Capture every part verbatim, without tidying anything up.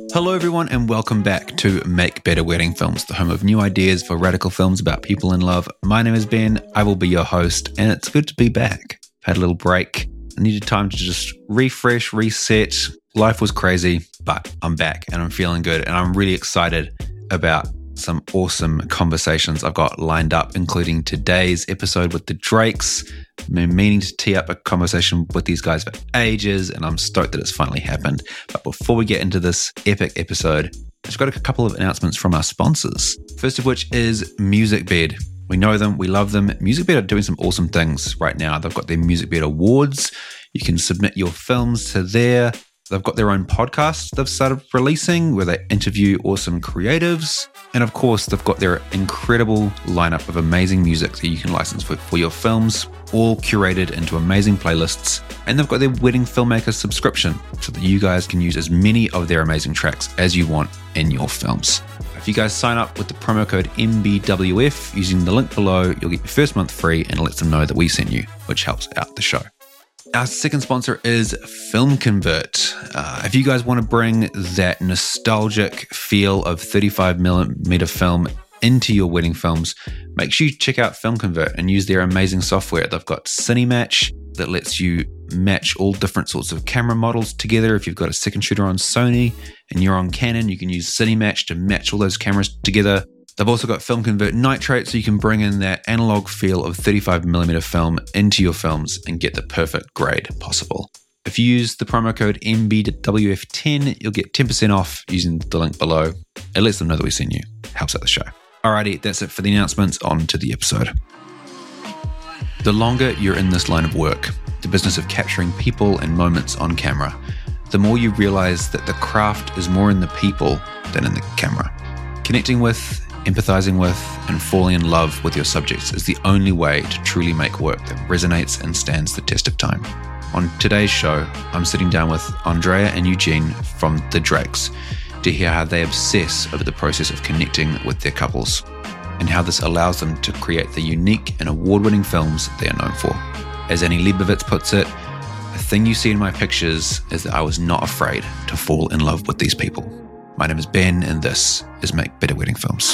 Hello everyone and welcome back to Make Better Wedding Films, the home of new ideas for radical films about people in love. My name is Ben, I will be your host, and it's good to be back. I've had a little break. I needed time to just refresh, reset. Life was crazy, but I'm back and I'm feeling good, and I'm really excited about some awesome conversations I've got lined up, including today's episode with the Drakes. I've been meaning to tee up a conversation with these guys for ages, and I'm stoked that it's finally happened. But before we get into this epic episode, I've got a couple of announcements from our sponsors. First of which is MusicBed. We know them, we love them. MusicBed are doing some awesome things right now. They've got their MusicBed Awards. You can submit your films to there. They've got their own podcast they've started releasing where they interview awesome creatives. And of course, they've got their incredible lineup of amazing music that you can license for, for your films, all curated into amazing playlists. And they've got their Wedding Filmmaker subscription so that you guys can use as many of their amazing tracks as you want in your films. If you guys sign up with the promo code M B W F using the link below, you'll get your first month free and it lets them know that we sent you, which helps out the show. Our second sponsor is Film Convert. Uh, if you guys want to bring that nostalgic feel of thirty-five millimeter film into your wedding films, make sure you check out Film Convert and use their amazing software. They've got Cinematch that lets you match all different sorts of camera models together. If you've got a second shooter on Sony and you're on Canon, you can use Cinematch to match all those cameras together. They've also got Film Convert Nitrate, so you can bring in that analog feel of thirty-five millimeter film into your films and get the perfect grade possible. If you use the promo code M B W F ten, you'll get ten percent off using the link below. It lets them know that we sent you. Helps out the show. Alrighty, that's it for the announcements. On to the episode. The longer you're in this line of work, the business of capturing people and moments on camera, the more you realize that the craft is more in the people than in the camera. Connecting with, empathizing with, and falling in love with your subjects is the only way to truly make work that resonates and stands the test of time. On today's show, I'm sitting down with Andrea and Eugene from The Drakes to hear how they obsess over the process of connecting with their couples and how this allows them to create the unique and award-winning films they are known for. As Annie Leibovitz puts it, the thing you see in my pictures is that I was not afraid to fall in love with these people. My name is Ben, and this is Make Better Wedding Films.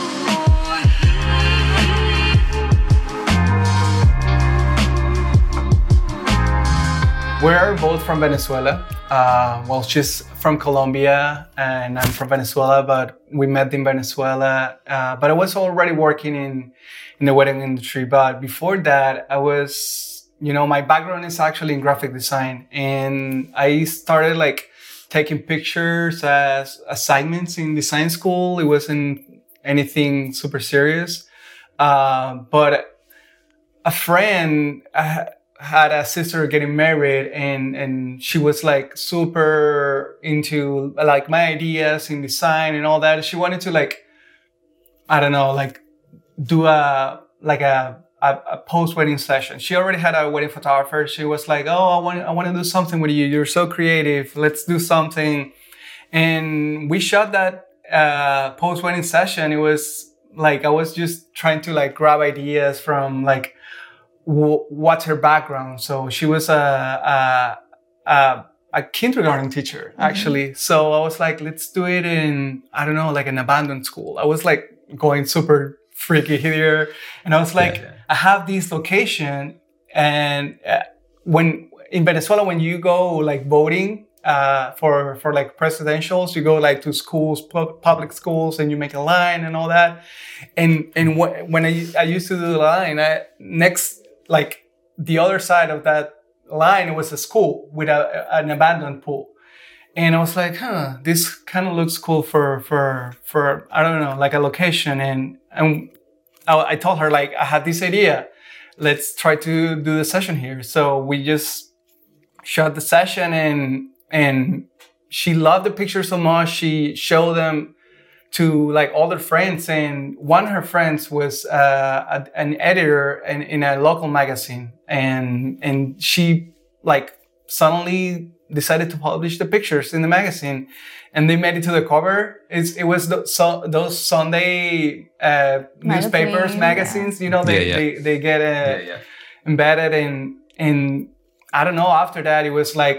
We're both from Venezuela. Uh, well, she's from Colombia, and I'm from Venezuela, but we met in Venezuela. Uh, but I was already working in, in the wedding industry. But before that, I was, you know, my background is actually in graphic design. And I started like taking pictures as assignments in design school. It wasn't anything super serious. Uh, but a friend uh, had a sister getting married, and, and she was like super into like my ideas in design and all that. She wanted to like, I don't know, like do a, like a, a, a post-wedding session. She already had a wedding photographer. She was like, oh, I want, I want to do something with you. You're so creative. Let's do something. And we shot that uh, post-wedding session. It was like, I was just trying to like grab ideas from like, w- what's her background. So she was a, a, a, a kindergarten teacher, actually. Mm-hmm. So I was like, let's do it in, I don't know, like an abandoned school. I was like going super freaky here. And I was like, yeah, yeah. I have this location, and uh, when in Venezuela, when you go like voting uh, for for like presidentials, you go like to schools, pu- public schools, and you make a line and all that. And and wh- when I, I used to do the line, I, next like the other side of that line, it was a school with a, an abandoned pool. And I was like, huh, this kind of looks cool for for for I don't know, like a location. And and I told her, like, I had this idea. Let's try to do the session here. So we just shot the session, and and she loved the pictures so much. She showed them to like all their friends, and one of her friends was uh, a, an editor in, in a local magazine, and and she like suddenly decided to publish the pictures in the magazine, and they made it to the cover. It's, it was the, so, those Sunday uh, newspapers, magazines, yeah. You know, they, yeah, yeah. they, they get uh, yeah, yeah. embedded in, in, I don't know, after that, it was like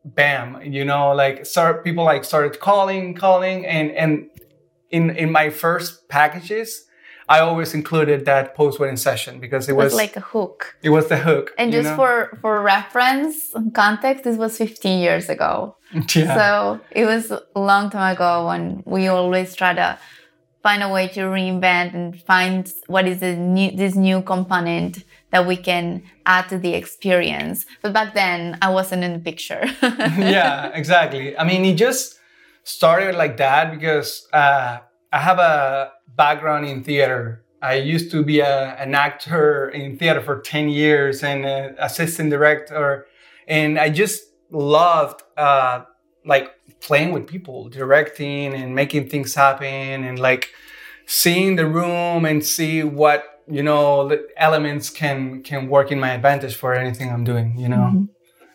bam, you know, like start people like started calling, calling, and and in in my first packages, I always included that post-wedding session because it, it was, was like a hook. It was the hook. And just know? for for reference and context, this was fifteen years ago. Yeah. So it was a long time ago when we always try to find a way to reinvent and find what is the new, this new component that we can add to the experience. But back then, I wasn't in the picture. Yeah, exactly. I mean, it just started like that because uh, I have a background in theater. I used to be a, an actor in theater for ten years and an assistant director. And I just loved uh, like playing with people, directing and making things happen and like seeing the room and see what, you know, the elements can can work in my advantage for anything I'm doing, you know. Mm-hmm.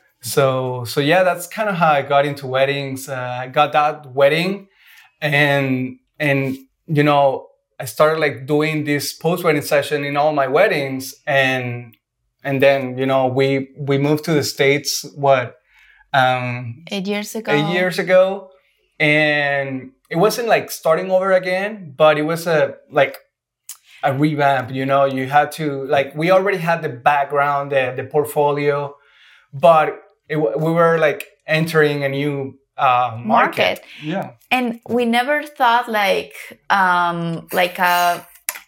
So so yeah, that's kind of how I got into weddings. Uh, I got that wedding, and and you know, I started like doing this post-wedding session in all my weddings, and and then you know we we moved to the States. What um, eight years ago? Eight years ago, and it wasn't like starting over again, but it was a like a revamp. You know, you had to like we already had the background, the the portfolio, but it, we were like entering a new uh, market. market. Yeah, and we never thought like um, like a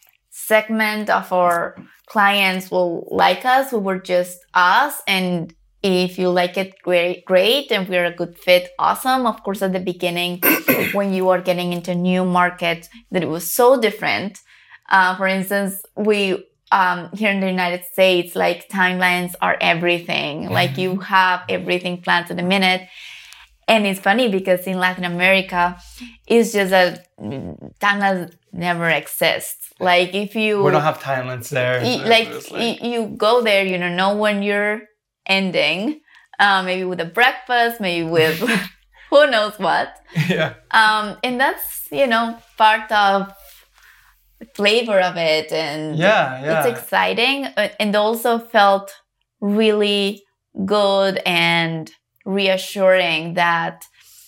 segment of our clients will like us. We were just us, and if you like it, great, great, and we're a good fit, awesome. Of course, at the beginning, when you are getting into new markets, that it was so different. Uh, for instance, we um, here in the United States, like timelines are everything. Like you have everything planned to the minute. And it's funny because in Latin America, it's just that timelines never exist. Like if you... We don't have timelines there. Y- like, like you go there, you don't know when you're ending. Uh, maybe with a breakfast, maybe with who knows what. Yeah. Um, and that's, you know, part of the flavor of it. And yeah, yeah. it's exciting. And also felt really good and reassuring that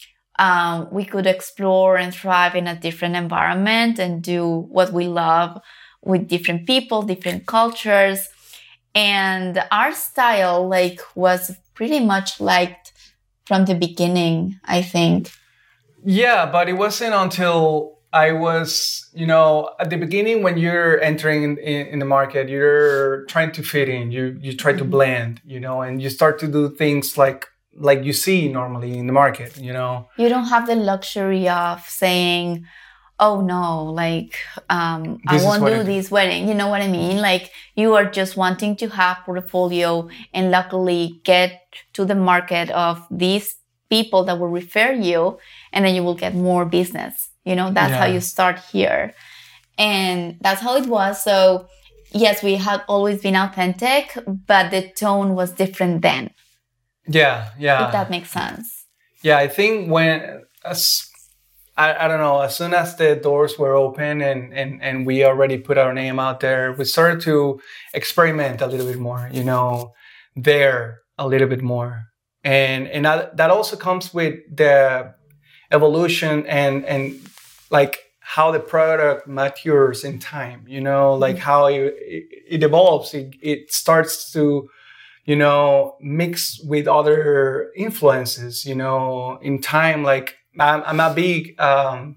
um, we could explore and thrive in a different environment and do what we love with different people, different cultures. And our style like was pretty much liked from the beginning, I think. Yeah, but it wasn't until I was, you know, at the beginning when you're entering in, in, in the market, you're trying to fit in, you you try to blend, you know, and you start to do things like like you see normally in the market, you know. You don't have the luxury of saying, oh no, like um, I won't do this wedding. You know what I mean? Like you are just wanting to have portfolio and luckily get to the market of these people that will refer you, and then you will get more business. You know, that's yeah. how you start here. And that's how it was. So yes, we had always been authentic, but the tone was different then. Yeah, yeah. If that makes sense. Yeah, I think when, as, I, I don't know, as soon as the doors were open and, and, and we already put our name out there, we started to experiment a little bit more, you know, there a little bit more. And and that, that also comes with the evolution and, and like how the product matures in time, you know, like how it, it evolves. It, it starts to, you know, mix with other influences, you know, in time. Like I'm, I'm a big um,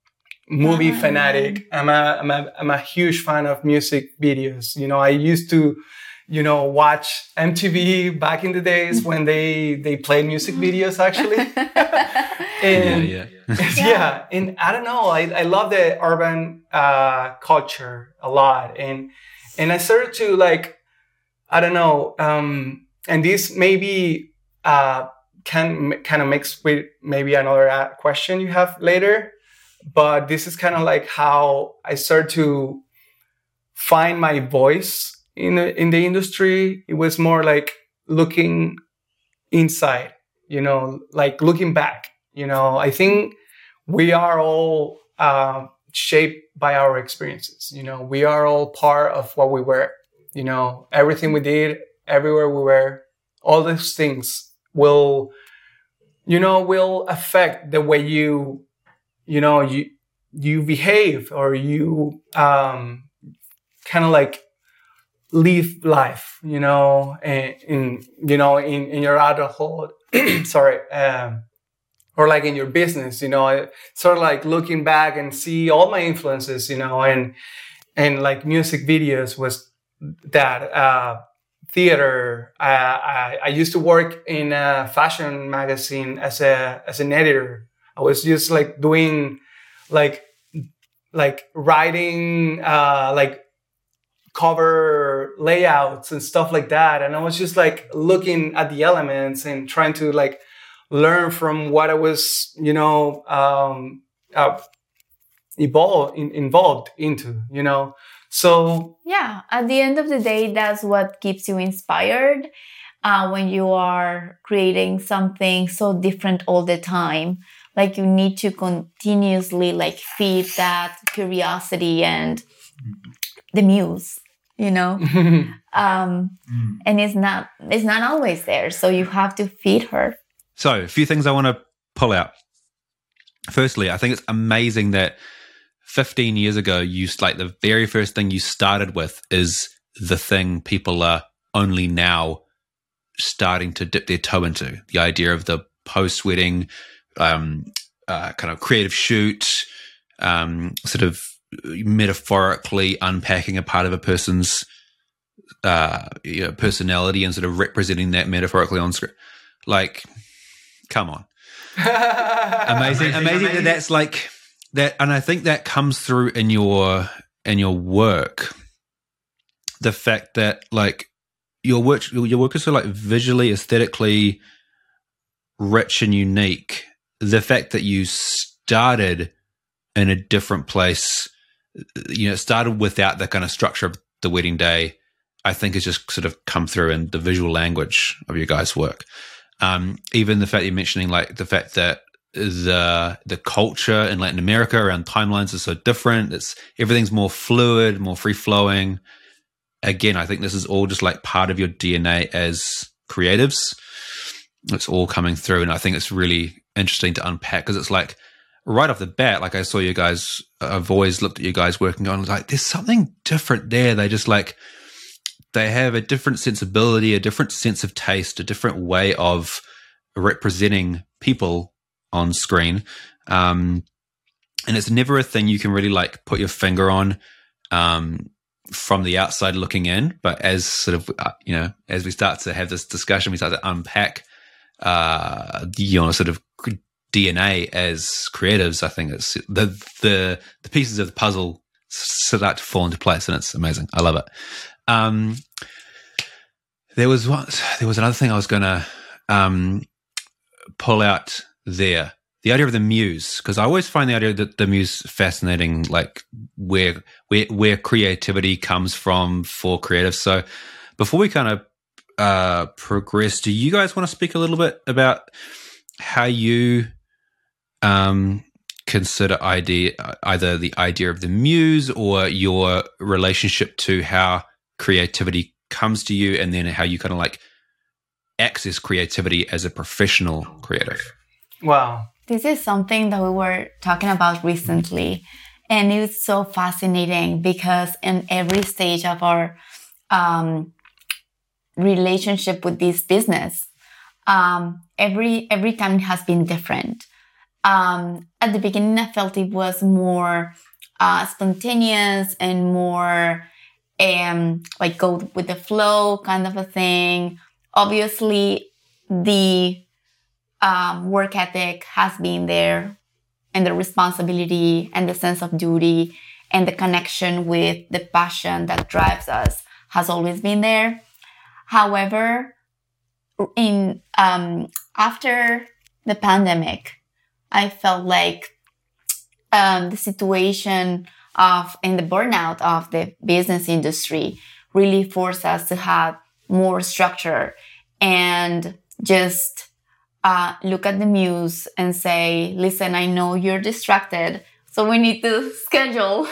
movie uh-huh. fanatic. I'm a, I'm a, I'm a huge fan of music videos. You know, I used to, you know, watch M T V back in the days when they, they played music videos actually. and yeah, yeah. yeah. yeah. And I don't know, I, I love the urban uh, culture a lot. And, and I started to like, I don't know, um, and this maybe uh, can m- kind of mix with maybe another uh, question you have later, but this is kind of like how I started to find my voice in the, in the industry. It was more like looking inside, you know, like looking back. You know, I think we are all uh, shaped by our experiences. You know, we are all part of what we were. You know, everything we did, everywhere we were, all those things will you know, will affect the way you, you know, you, you behave or you, um, kind of like live life, you know, in, in you know, in, in your adulthood, sorry, um, or like in your business, you know, I sort of like looking back and see all my influences, you know, and, and like music videos was that, uh, theater. Uh, I, I used to work in a fashion magazine as a, as an editor. I was just like doing like, like writing, uh, like cover layouts and stuff like that. And I was just like looking at the elements and trying to like learn from what I was, you know, um, uh, evolved, in, involved into, you know. So yeah, at the end of the day, that's what keeps you inspired uh, when you are creating something so different all the time. Like you need to continuously like feed that curiosity and the muse, you know, um, and it's not it's not always there. So you have to feed her. So a few things I want to pull out. Firstly, I think it's amazing that fifteen years ago, you like the very first thing you started with is the thing people are only now starting to dip their toe into. The idea of the post-wedding um, uh, kind of creative shoot, um, sort of metaphorically unpacking a part of a person's uh, you know, personality and sort of representing that metaphorically on screen. Like, come on. amazing, amazing, amazing that that's like that. And I think that comes through in your, in your work. The fact that like your work, your work is so like visually, aesthetically rich and unique. The fact that you started in a different place, you know, started without the kind of structure of the wedding day, I think has just sort of come through in the visual language of your guys' work. Um, even the fact you're mentioning like the fact that the the culture in Latin America around timelines is so different. It's everything's more fluid, more free flowing. Again, I think this is all just like part of your D N A as creatives. It's all coming through, and I think it's really interesting to unpack because it's like right off the bat, like I saw you guys, I've always looked at you guys working on like there's something different there. They just like they have a different sensibility, a different sense of taste, a different way of representing people on screen. Um, and it's never a thing you can really like put your finger on um, from the outside looking in. But as sort of, uh, you know, as we start to have this discussion, we start to unpack, uh, you know, sort of D N A as creatives. I think it's the, the, the pieces of the puzzle start to fall into place, and it's amazing. I love it. Um, there was one, there was another thing I was going to, um, pull out there. The idea of the muse, because I always find the idea that the muse fascinating, like where, where, where creativity comes from for creatives. So before we kind of, uh, progress, do you guys want to speak a little bit about how you, um, consider idea, either the idea of the muse or your relationship to how creativity comes to you, and then how you kind of like access creativity as a professional creative? Wow. This is something that we were talking about recently, and it's so fascinating because in every stage of our um, relationship with this business, um, every every time it has been different. Um, at the beginning, I felt it was more uh, spontaneous and more um, like go with the flow kind of a thing. Obviously, the um, work ethic has been there, and the responsibility and the sense of duty and the connection with the passion that drives us has always been there. However, in um, after the pandemic, I felt like um, the situation of and the burnout of the business industry really forced us to have more structure and just uh, look at the muse and say, listen, I know you're distracted, so we need to schedule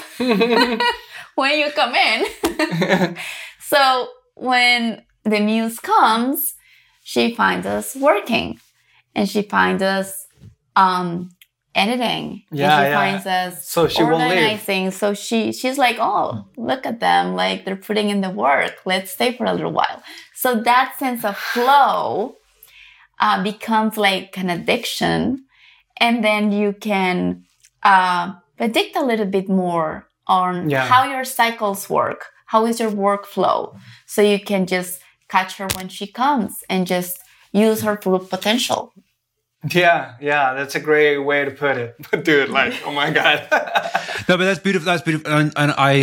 when you come in. So when the muse comes, she finds us working. and she finds us um, editing. Yeah, and she yeah. finds us So she will leave. organizing. So she she's like, oh, look at them, like they're putting in the work. Let's stay for a little while. So that sense of flow uh, becomes like an addiction, and then you can uh, predict a little bit more on Yeah. how your cycles work. How is your workflow? So you can just catch her when she comes and just use her full potential. Yeah, yeah, that's a great way to put it. Dude, like, oh my God. No, but that's beautiful. That's beautiful. And, and I,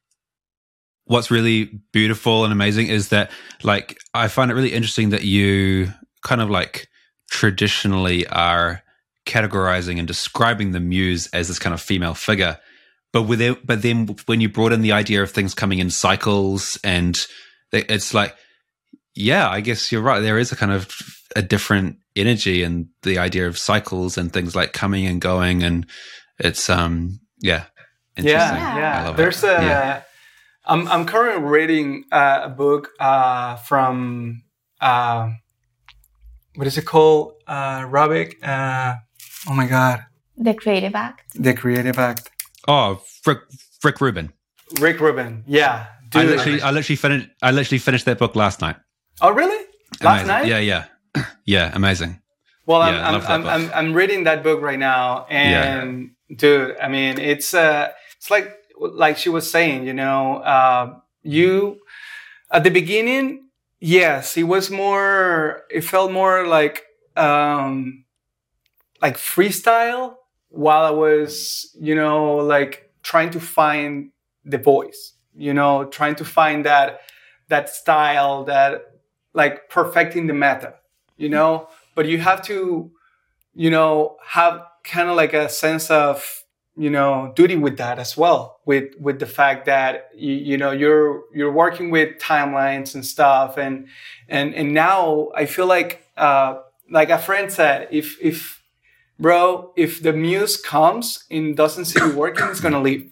what's really beautiful and amazing is that, like, I find it really interesting that you kind of like traditionally are categorizing and describing the muse as this kind of female figure. But with it, but then when you brought in the idea of things coming in cycles, and it's like, yeah, I guess you're right. There is a kind of a different energy in the idea of cycles and things like coming and going, and it's um yeah, interesting. Yeah, Yeah. yeah. I love There's it. a. Yeah. I'm I'm currently reading uh, a book uh, from uh, what is it called? Uh, Robic. Uh, oh my God, The Creative Act. The Creative Act. Oh, Rick, Rick Rubin. Rick Rubin. Yeah, dude. I literally, I literally finished. I literally finished that book last night. Oh really? Last Amazing. night? Yeah, yeah, yeah. Amazing. Well, I'm Yeah, I I'm, love that I'm, book. I'm I'm reading that book right now, and dude, I mean, it's uh, it's like like she was saying, you know, uh, you at the beginning, yes, it was more, it felt more like um, like freestyle, while I was, you know, like trying to find the voice, you know, trying to find that that style, that like perfecting the meta, you know. But you have to, you know, have kind of like a sense of, you know, duty with that as well, with with the fact that you, you know you're you're working with timelines and stuff, and and and now I feel like uh, like a friend said, if if bro, if the muse comes and doesn't see you working, it's gonna leave.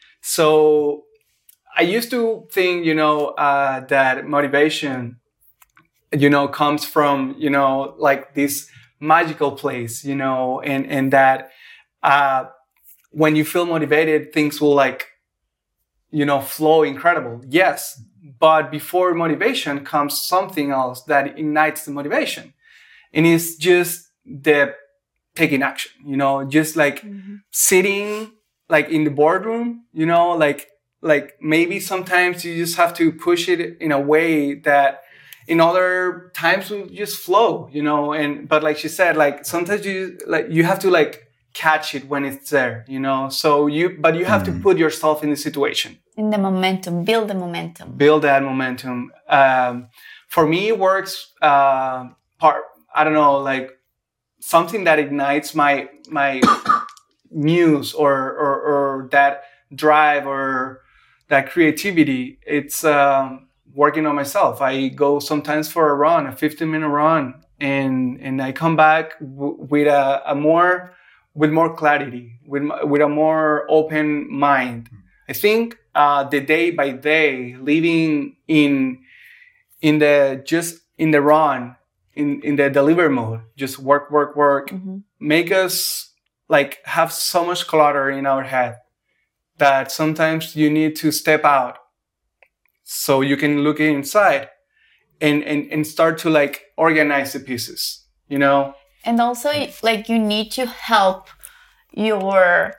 So I used to think, you know, uh, that motivation, you know, comes from, you know, like this magical place, you know, and, and that, uh, when you feel motivated, things will like, you know, flow incredible. Yes. But before motivation comes something else that ignites the motivation. And it's just the taking action, you know, just like Mm-hmm. sitting like in the boardroom, you know, like, like maybe sometimes you just have to push it in a way that in other times will just flow, you know. And but like she said, like sometimes you like you have to like catch it when it's there, you know. So you but you have Mm. to put yourself in the situation, In the momentum, build the momentum. build that momentum. Um, for me, it works uh, part. I don't know, like something that ignites my my muse or or, or that drive or that creativity. It's um, working on myself. I go sometimes for a run, a fifteen minute run, and and I come back w- with a, a more with more clarity, with with a more open mind. I think uh, the day by day, living in in the just in the run, in in the deliver mode, just work, work, work, Mm-hmm. make us like have so much clutter in our head that sometimes you need to step out so you can look inside and, and, and start to like organize the pieces, you know? And also, like, you need to help your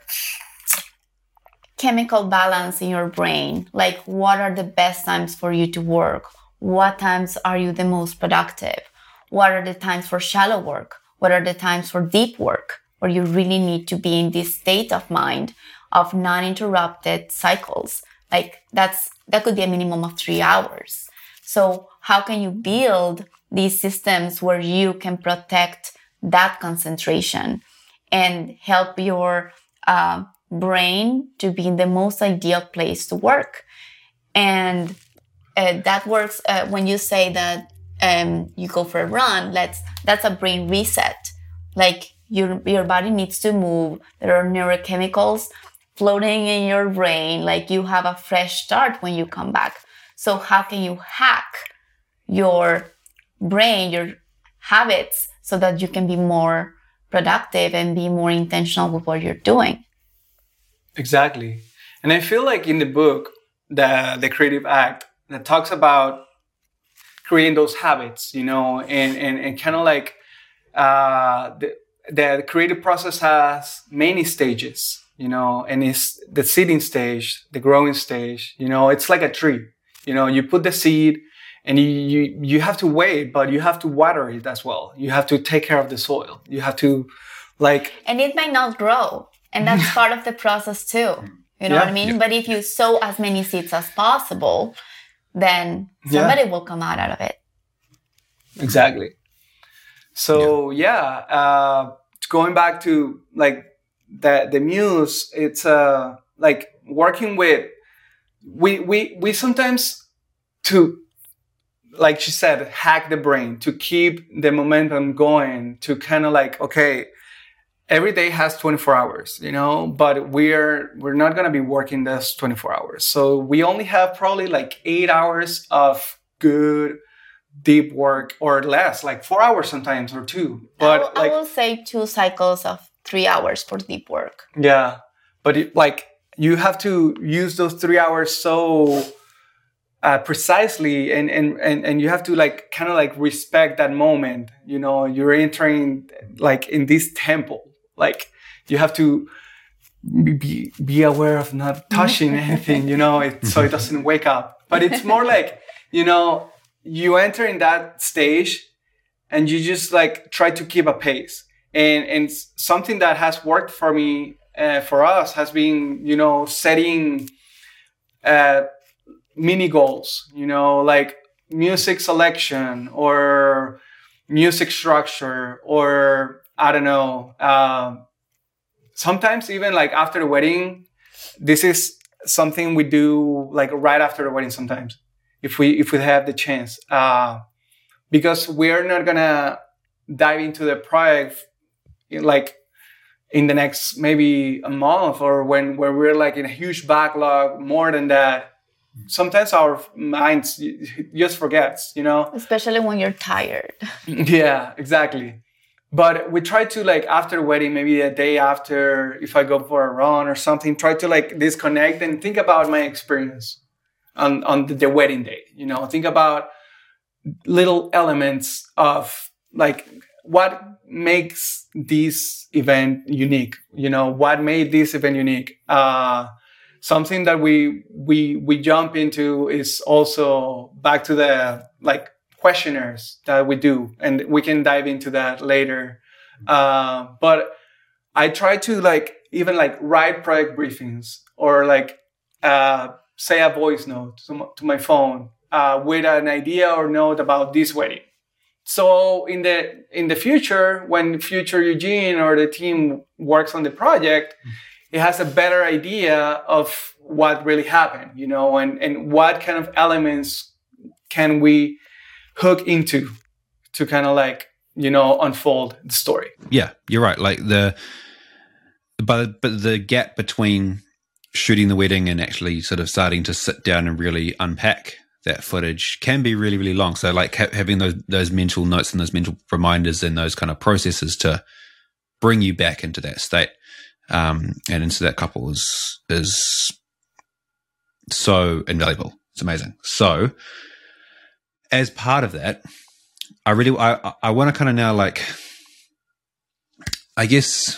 chemical balance in your brain. Like, what are the best times for you to work? What times are you the most productive? What are the times for shallow work? What are the times for deep work, where you really need to be in this state of mind of non-interrupted cycles? Like, that's that could be a minimum of three hours. So how can you build these systems where you can protect that concentration and help your uh, brain to be in the most ideal place to work? And uh, that works uh, when you say that um, you go for a run. That's that's a brain reset. Like, your your body needs to move. There are neurochemicals floating in your brain. Like, you have a fresh start when you come back. So how can you hack your brain, your habits, so that you can be more productive and be more intentional with what you're doing. Exactly. And I feel like in the book, the the Creative Act, that talks about creating those habits, you know, and and, and kind of like uh, the the creative process has many stages, you know, and it's the seeding stage, the growing stage, you know, it's like a tree, you know, you put the seed and you, you, you have to wait, but you have to water it as well. You have to take care of the soil. You have to like... And it might not grow. And that's part of the process too. You know yeah. what I mean? Yeah. But if you sow as many seeds as possible, then somebody yeah. will come out, out of it. Exactly. So yeah, yeah uh, going back to like the the muse, it's uh like working with we we we sometimes to like she said hack the brain to keep the momentum going, to kind of like, okay, every day has twenty-four hours, you know, but we're we're not gonna be working this twenty-four hours, so we only have probably like eight hours of good deep work, or less, like four hours sometimes, or two. But I will, like, I will say two cycles of three hours for deep work. Yeah, but it, like you have to use those three hours so uh, precisely, and, and and and you have to like kind of like respect that moment. You know, you're entering like in this temple. Like you have to be be aware of not touching anything. You know, it, so it doesn't wake up. But it's more like, you know, you enter in that stage and you just like try to keep a pace. And, and something that has worked for me, uh, for us, has been, you know, setting uh, mini goals, you know, like music selection or music structure, or I don't know. Uh, sometimes even like after the wedding, this is something we do like right after the wedding sometimes. If we if we have the chance, uh, because we're not gonna dive into the project in, like in the next maybe a month, or when where we're like in a huge backlog. More than that, sometimes our minds just forgets, you know. Especially when you're tired. Yeah, exactly. But we try to like after the wedding, maybe a day after, if I go for a run or something, try to like disconnect and think about my experience on, on the, the wedding day, you know, think about little elements of like what makes this event unique, you know, what made this event unique. Uh, something that we, we, we jump into is also back to the like questionnaires that we do, and we can dive into that later. Uh, but I try to like, even like write project briefings, or like, uh, say a voice note to my, to my phone uh, with an idea or note about this wedding. So in the in the future, when future Eugene or the team works on the project, it has a better idea of what really happened, you know, and, and what kind of elements can we hook into to kind of like, you know, unfold the story. Yeah, you're right. Like the, but but the gap between shooting the wedding and actually sort of starting to sit down and really unpack that footage can be really, really long. So like ha- having those those mental notes and those mental reminders and those kind of processes to bring you back into that state um, and into that couple is is so invaluable. It's amazing. So as part of that, I really I I want to kind of now like I guess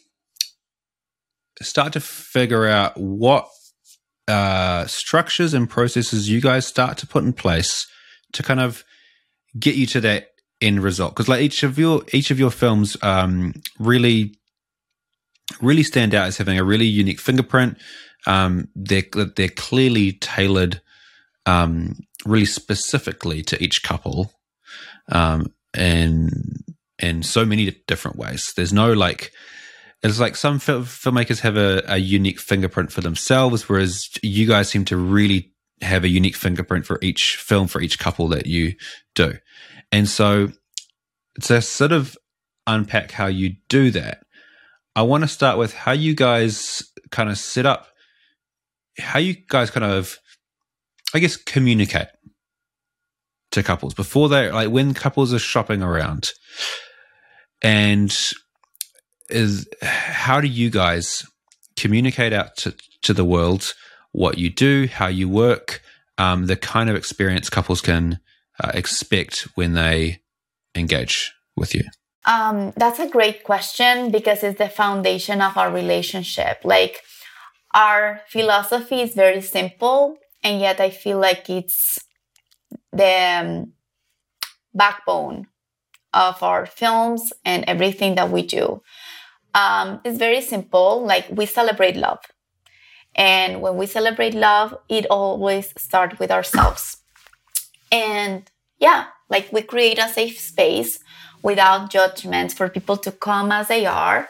start to figure out what uh, structures and processes you guys start to put in place to kind of get you to that end result. Because like each of your each of your films um, really really stand out as having a really unique fingerprint. Um, they're they're clearly tailored, um, really specifically to each couple, um, and in so many different ways. There's no like. It's like some fil- filmmakers have a, a unique fingerprint for themselves, whereas you guys seem to really have a unique fingerprint for each film, for each couple that you do. And so to sort of unpack how you do that, I want to start with how you guys kind of set up, how you guys kind of, I guess, communicate to couples before they, like when couples are shopping around. And is how do you guys communicate out to, to the world what you do, how you work, um, the kind of experience couples can uh, expect when they engage with you? Um, that's a great question because it's the foundation of our relationship. Like, our philosophy is very simple, and yet I feel like it's the um, backbone of our films and everything that we do. Um, it's very simple. Like, we celebrate love. And when we celebrate love, it always starts with ourselves. And yeah, like, we create a safe space without judgments for people to come as they are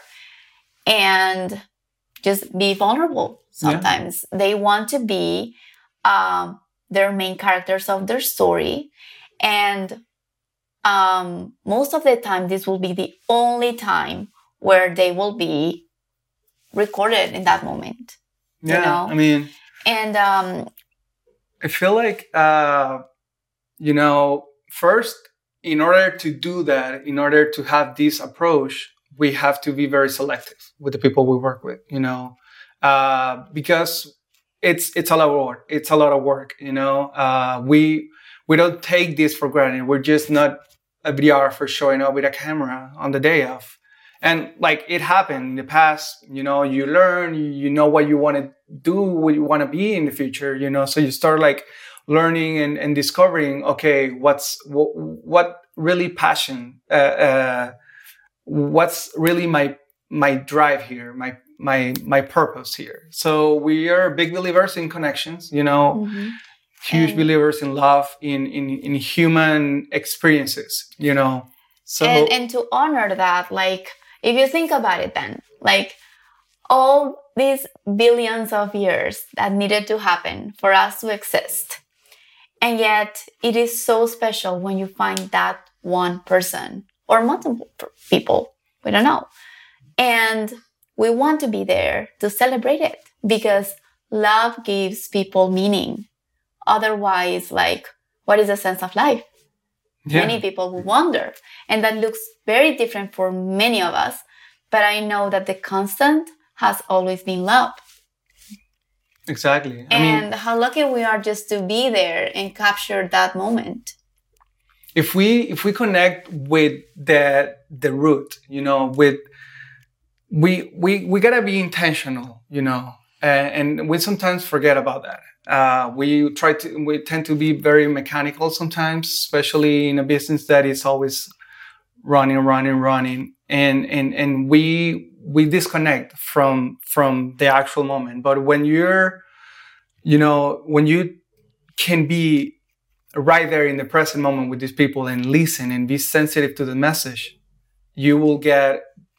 and just be vulnerable. Sometimes yeah. they want to be um, their main characters of their story. And um, most of the time, this will be the only time where they will be recorded in that moment. Yeah, you know? I mean, and um, I feel like, uh, you know, first, in order to do that, in order to have this approach, we have to be very selective with the people we work with, you know, uh, because it's it's a lot of work. It's a lot of work, you know. Uh, we we don't take this for granted. We're just not a videographer showing up with a camera on the day of. And like, it happened in the past, you know, you learn, you know what you want to do, what you want to be in the future, you know, so you start like learning and, and discovering, okay, what's, what, what really passion, uh, uh, what's really my, my drive here, my, my, my purpose here. So we are big believers in connections, you know, mm-hmm. huge and believers in love, in, in, in human experiences, you know, so. And, and to honor that, like, if you think about it then, like, all these billions of years that needed to happen for us to exist. And yet it is so special when you find that one person or multiple people, we don't know. And we want to be there to celebrate it because love gives people meaning. Otherwise, like, what is the sense of life? Yeah. Many people will wonder. And that looks very different for many of us. But I know that the constant has always been love. Exactly. I and mean, how lucky we are just to be there and capture that moment. If we if we connect with the the root, you know, with we we we gotta be intentional, you know, and, and we sometimes forget about that. Uh, we try to, we tend to be very mechanical sometimes, especially in a business that is always running, running, running. And, and, and we, we disconnect from, from the actual moment. But when you're, you know, when you can be right there in the present moment with these people and listen and be sensitive to the message, you will get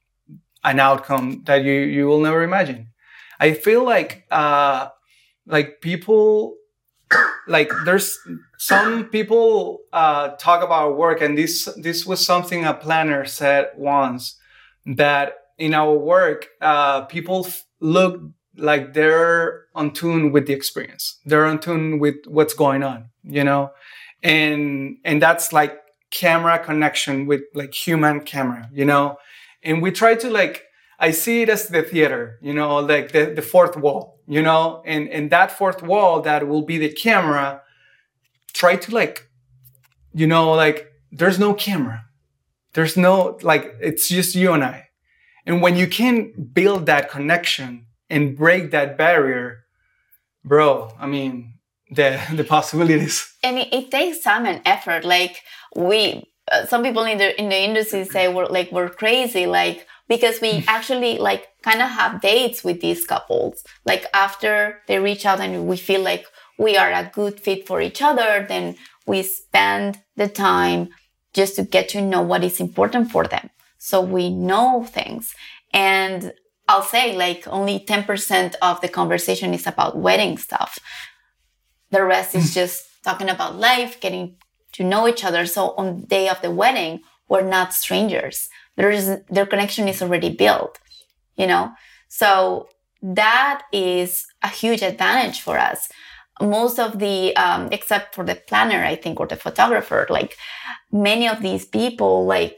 an outcome that you, you will never imagine. I feel like, uh, like people, like there's some people uh, talk about work, and this this was something a planner said once, that in our work, uh, people f- look like they're on tune with the experience. They're on tune with what's going on, you know, and and that's like camera connection with like human camera, you know, and we try to like. I see it as the theater, you know, like the, the fourth wall, you know, and, and that fourth wall that will be the camera, try to like, you know, like there's no camera. There's no, like, it's just you and I. And when you can build that connection and break that barrier, bro, I mean, the, the possibilities. And it, it takes time and effort. Like we, uh, some people in the, in the industry say we're like, we're crazy. Like, because we actually like kind of have dates with these couples. Like after they reach out and we feel like we are a good fit for each other, then we spend the time just to get to know what is important for them. So we know things. And I'll say like only ten percent of the conversation is about wedding stuff. The rest is just talking about life, getting to know each other. So on the day of the wedding, we're not strangers. There is, their connection is already built, you know? So that is a huge advantage for us. Most of the, um, except for the planner, I think, or the photographer, like many of these people, like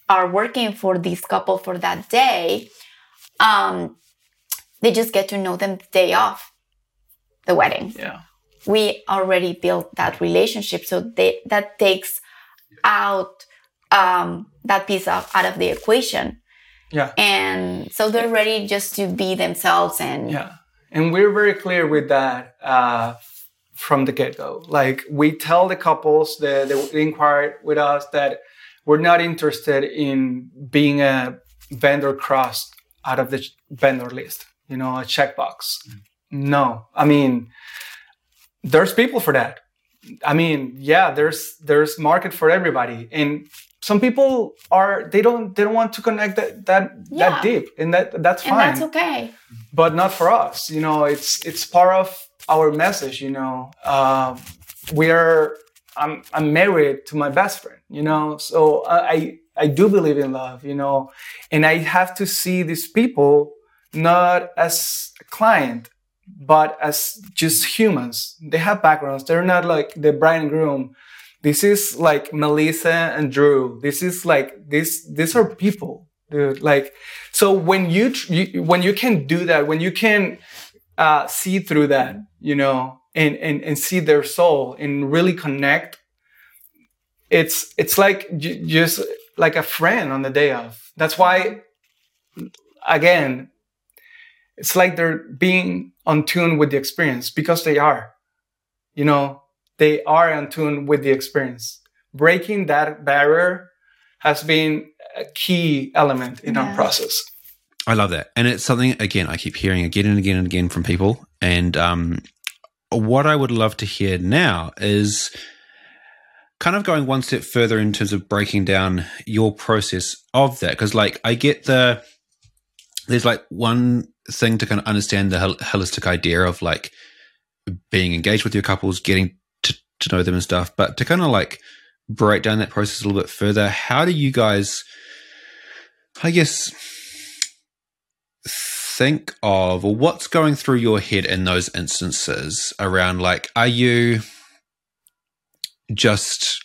are working for this couple for that day, um, they just get to know them the day of the wedding. Yeah. We already built that relationship. So they, that takes out um, that piece of, out of the equation. Yeah. And so they're ready just to be themselves. And yeah. And we're very clear with that uh, from the get-go. Like, we tell the couples that they inquire with us that we're not interested in being a vendor crossed out of the vendor list, you know, a checkbox. Mm-hmm. No. I mean, there's people for that. I mean, yeah, there's there's market for everybody. And some people are they don't they don't want to connect that that, yeah. that deep, and that that's fine. And that's okay. But not for us. You know, it's it's part of our message. You know, uh, we are. I'm I'm married to my best friend. You know, so I I do believe in love. You know, and I have to see these people not as a client, but as just humans. They have backgrounds. They're not like the bride and groom. This is like Melissa and Drew. This is like this. These are people, dude. Like, so when you, you when you can do that, when you can uh, see through that, you know, and and and see their soul and really connect, it's it's like j- just like a friend on the day of. That's why, again, it's like they're being on tune with the experience, because they are, you know. They are in tune with the experience. Breaking that barrier has been a key element in yeah. our process. I love that. And it's something, again, I keep hearing again and again and again from people. And um, what I would love to hear now is kind of going one step further in terms of breaking down your process of that. Because, like, I get the, there's like one thing to kind of understand the hol- holistic idea of like being engaged with your couples, getting to know them and stuff, but to kind of like break down that process a little bit further, how do you guys, I guess, think of, or what's going through your head in those instances around, like, are you just,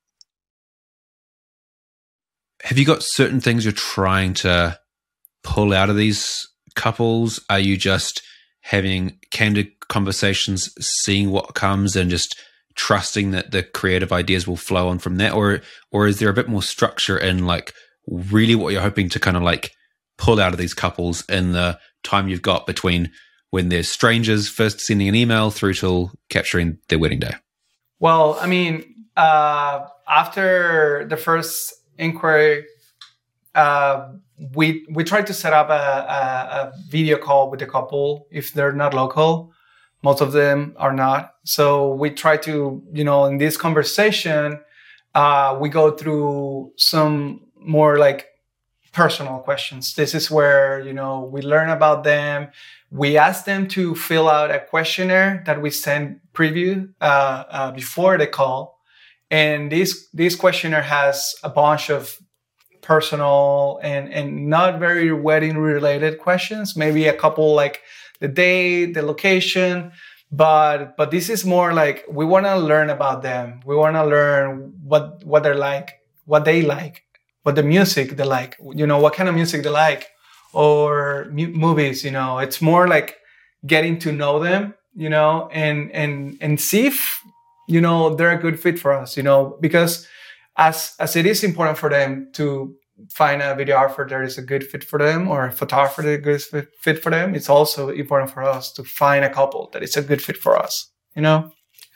have you got certain things you're trying to pull out of these couples? Are you just having candid conversations, seeing what comes and just trusting that the creative ideas will flow on from that? Or or is there a bit more structure in like really what you're hoping to kind of like pull out of these couples in the time you've got between when they're strangers first sending an email through till capturing their wedding day? Well, I mean, uh, after the first inquiry, uh, we we tried to set up a, a, a video call with the couple if they're not local. Most of them are not. So we try to, you know, in this conversation, uh, we go through some more like personal questions. This is where, you know, we learn about them. We ask them to fill out a questionnaire that we send preview uh, uh, before the call. And this, this questionnaire has a bunch of personal and, and not very wedding related questions, maybe a couple like the date, the location, but but this is more like we want to learn about them. We want to learn what what they're like, what they like, what the music they like, you know, what kind of music they like, or mu- movies. You know, it's more like getting to know them, you know, and and and see if, you know, they're a good fit for us, you know, because as as it is important for them to find a videographer that is a good fit for them, or a photographer that is a good fit for them, it's also important for us to find a couple that is a good fit for us, you know?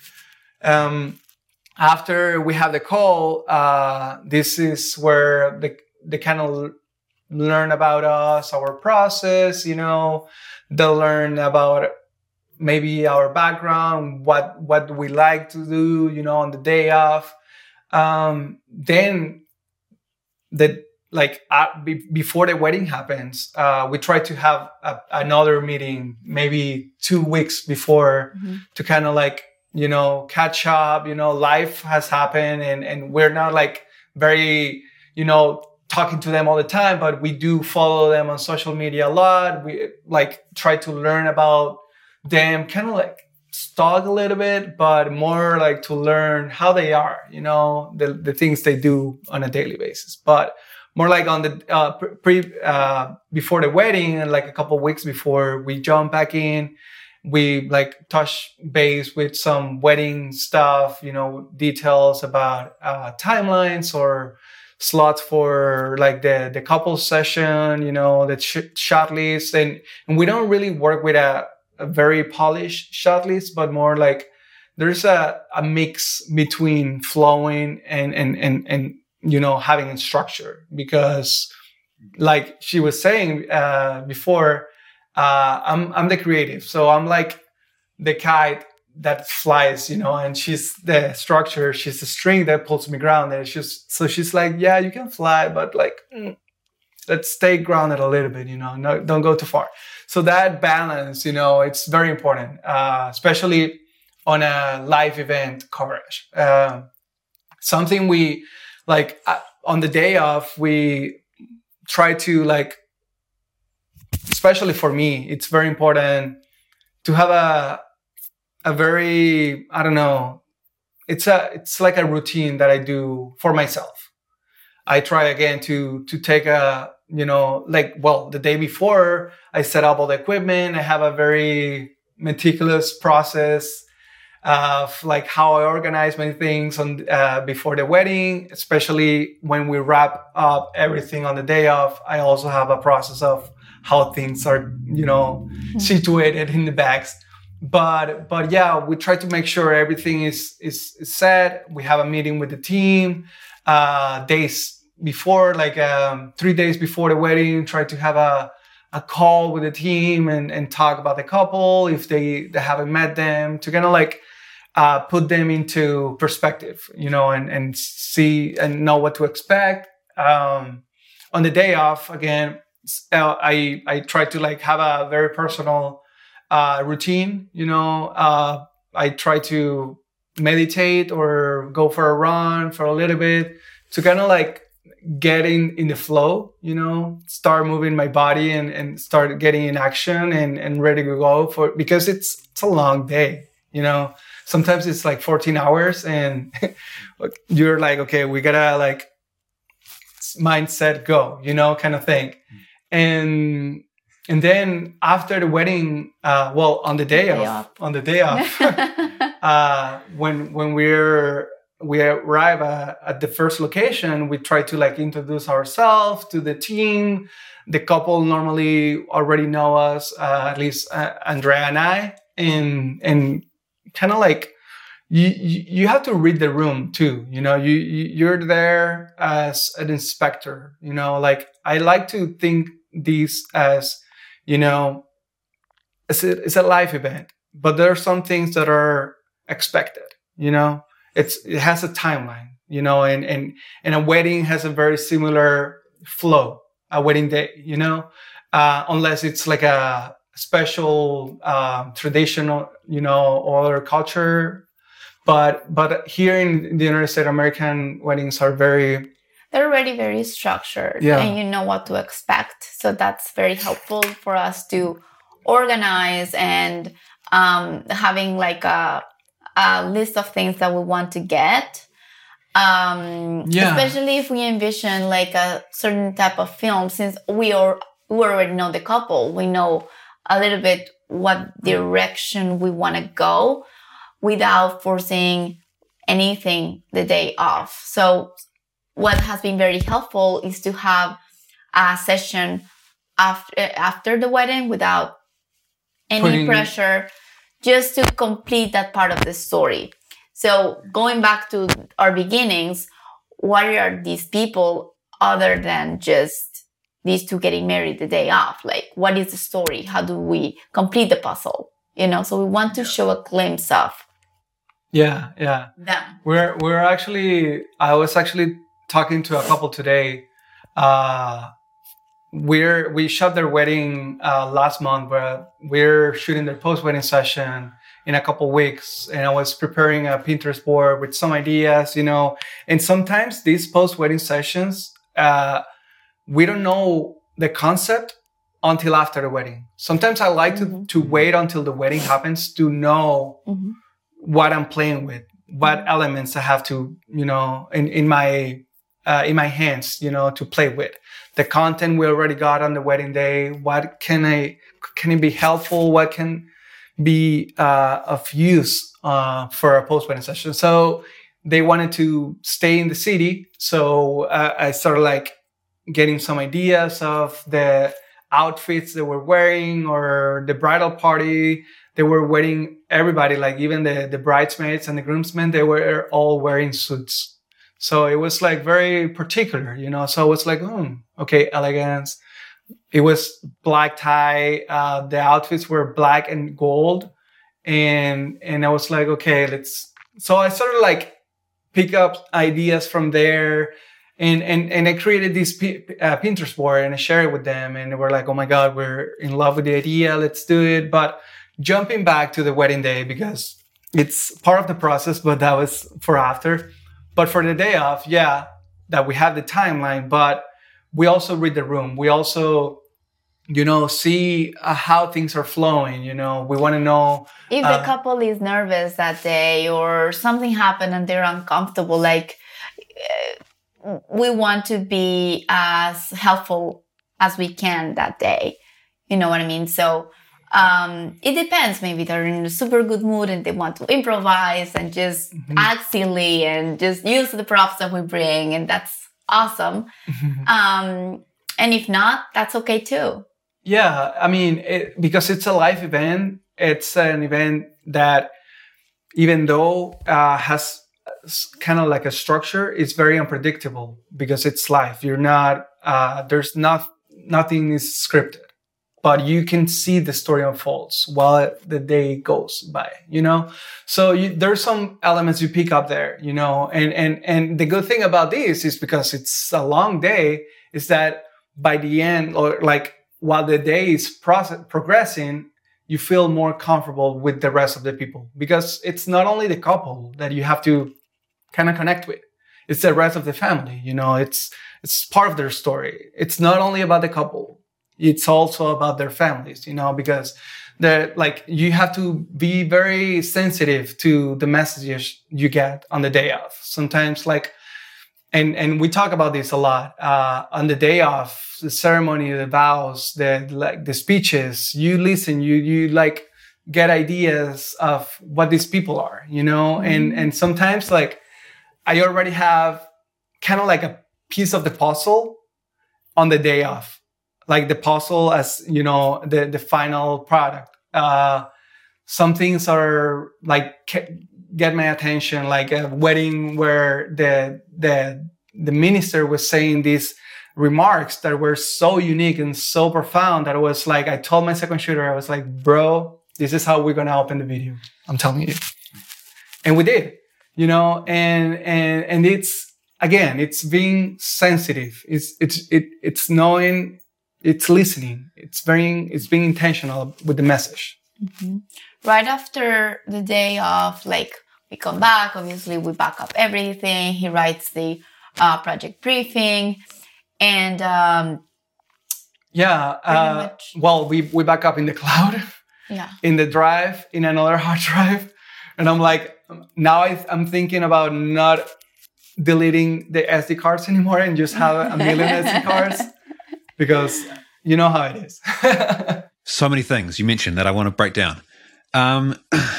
Um, after we have the call, uh, this is where they, they kind of learn about us, our process, you know, they'll learn about maybe our background, what, what we like to do, you know, on the day of. Um, then the, like uh, be, before the wedding happens, uh, we try to have a, another meeting maybe two weeks before mm-hmm. to kind of like, you know, catch up. You know, life has happened, and, and we're not like very, you know, talking to them all the time, but we do follow them on social media a lot. We like try to learn about them, kind of like stalk a little bit, but more like to learn how they are, you know, the, the things they do on a daily basis. But more like on the uh, pre uh, before the wedding, and like a couple of weeks before we jump back in, we like touch base with some wedding stuff, you know, details about uh, timelines or slots for like the the couple session, you know, the sh- shot list, and and we don't really work with a, a very polished shot list, but more like there's a, a mix between flowing and and and and you know, having a structure, because like she was saying uh, before, uh, I'm I'm the creative, so I'm like the kite that flies, you know, and she's the structure, she's the string that pulls me grounded. She's so she's like, yeah, you can fly, but like mm, let's stay grounded a little bit, you know, no, don't go too far. So that balance, you know, it's very important, uh, especially on a live event coverage. Uh, something we like uh, on the day of, we try to like, especially for me, it's very important to have a a very, I don't know, it's a it's like a routine that I do for myself. I try again to to take a, you know, like, well, the day before I set up all the equipment. I have a very meticulous process of like how I organize my things on uh, before the wedding, especially when we wrap up everything on the day of. I also have a process of how things are, you know, mm-hmm. situated in the bags. But but yeah, we try to make sure everything is is, is set. We have a meeting with the team uh, days before, like um, three days before the wedding. Try to have a a call with the team and, and talk about the couple if they, they haven't met them, to kind of like uh, put them into perspective, you know, and, and see and know what to expect. Um, on the day off, again, uh, I I try to like have a very personal uh, routine, you know. Uh, I try to meditate or go for a run for a little bit to kind of like get in, in the flow, you know, start moving my body and, and start getting in action and, and ready to go for, because it's, it's a long day, you know, sometimes it's like fourteen hours and you're like, okay, we gotta like mindset go, you know, kind of thing. And, and then after the wedding, uh, well, on the day, day off, off, on the day off, uh, when, when we're, we arrive uh, at the first location, we try to like introduce ourselves to the team. The couple normally already know us, uh, at least uh, Andrea and I, and and kind of like you, you you have to read the room too. You know, you, you you're there as an inspector. You know, like I like to think these as, you know, it's a, it's a live event, but there are some things that are expected. You know. It's, it has a timeline, you know, and, and, and a wedding has a very similar flow, a wedding day, you know, uh, unless it's like a special, uh, traditional, you know, or culture. But, but here in the United States, American weddings are very, they're already very structured, yeah. And you know what to expect. So that's very helpful for us to organize and, um, having like a, a list of things that we want to get. Um, yeah. Especially if we envision like a certain type of film, since we are, we already know the couple, we know a little bit what direction we want to go without forcing anything the day off. So what has been very helpful is to have a session after, after the wedding without any Putting- pressure, just to complete that part of the story. So going back to our beginnings, what are these people other than just these two getting married the day off? Like, what is the story? How do we complete the puzzle? You know, so we want to show a glimpse of. Yeah, yeah. Them. We're, we're actually, I was actually talking to a couple today. Uh, We're we shot their wedding uh, last month, but we're shooting their post-wedding session in a couple weeks. And I was preparing a Pinterest board with some ideas, you know. And sometimes these post-wedding sessions, uh, we don't know the concept until after the wedding. Sometimes I like mm-hmm. to to wait until the wedding happens to know mm-hmm. what I'm playing with, what elements I have to, you know, in in my uh, in my hands, you know, to play with. The content we already got on the wedding day. What can I, can it be helpful? What can be uh, of use uh, for a post-wedding session? So they wanted to stay in the city. So uh, I started like getting some ideas of the outfits they were wearing, or the bridal party. They were wearing, everybody, like even the, the bridesmaids and the groomsmen, they were all wearing suits. So it was like very particular, you know. So it was like, hmm, okay, elegance. It was black tie. Uh, the outfits were black and gold. And, and I was like, okay, let's, so I sort of like pick up ideas from there. And, and, and I created this P, uh, Pinterest board, and I shared it with them, and they were like, oh my God, we're in love with the idea. Let's do it. But jumping back to the wedding day, because it's part of the process, but that was for after. But for the day off, yeah, that we have the timeline, but we also read the room. We also, you know, see uh, how things are flowing. You know, we want to know if uh, the couple is nervous that day, or something happened and they're uncomfortable. Like, uh, we want to be as helpful as we can that day. You know what I mean? So um, it depends. Maybe they're in a super good mood and they want to improvise and just mm-hmm. act silly and just use the props that we bring, and that's awesome. um, and if not, that's okay too. Yeah, I mean, it, because it's a live event, it's an event that, even though uh, has kind of like a structure, it's very unpredictable because it's live. You're not, uh, there's not, nothing is scripted, but you can see the story unfolds while the day goes by, you know? So you, there's some elements you pick up there, you know? And, and, and the good thing about this is, because it's a long day, is that by the end, or like while the day is process, progressing, you feel more comfortable with the rest of the people, because it's not only the couple that you have to kind of connect with. It's the rest of the family, you know, it's, it's part of their story. It's not only about the couple. It's also about their families, you know, because they're like, you have to be very sensitive to the messages you get on the day off. Sometimes like, and, and we talk about this a lot, uh, on the day off, the ceremony, the vows, the, like the speeches, you listen, you, you like get ideas of what these people are, you know, mm-hmm. and, and sometimes like I already have kind of like a piece of the puzzle on the day off. Like the puzzle as, you know, the, the final product. Uh, some things are like get my attention, like a wedding where the, the, the minister was saying these remarks that were so unique and so profound that it was like, I told my second shooter, I was like, bro, this is how we're going to open the video. I'm telling you. And we did, you know, and, and, and it's, again, it's being sensitive. It's, it's, it, it's knowing, it's listening. It's very, it's being intentional with the message. Mm-hmm. Right after the day of, like, we come back, obviously we back up everything. He writes the uh, project briefing, and um, yeah, uh, well, we we back up in the cloud, yeah, in the drive, in another hard drive, and I'm like, now I, I'm thinking about not deleting the S D cards anymore and just have a million S D cards. Because you know how it is. So many things you mentioned that I want to break down. Um,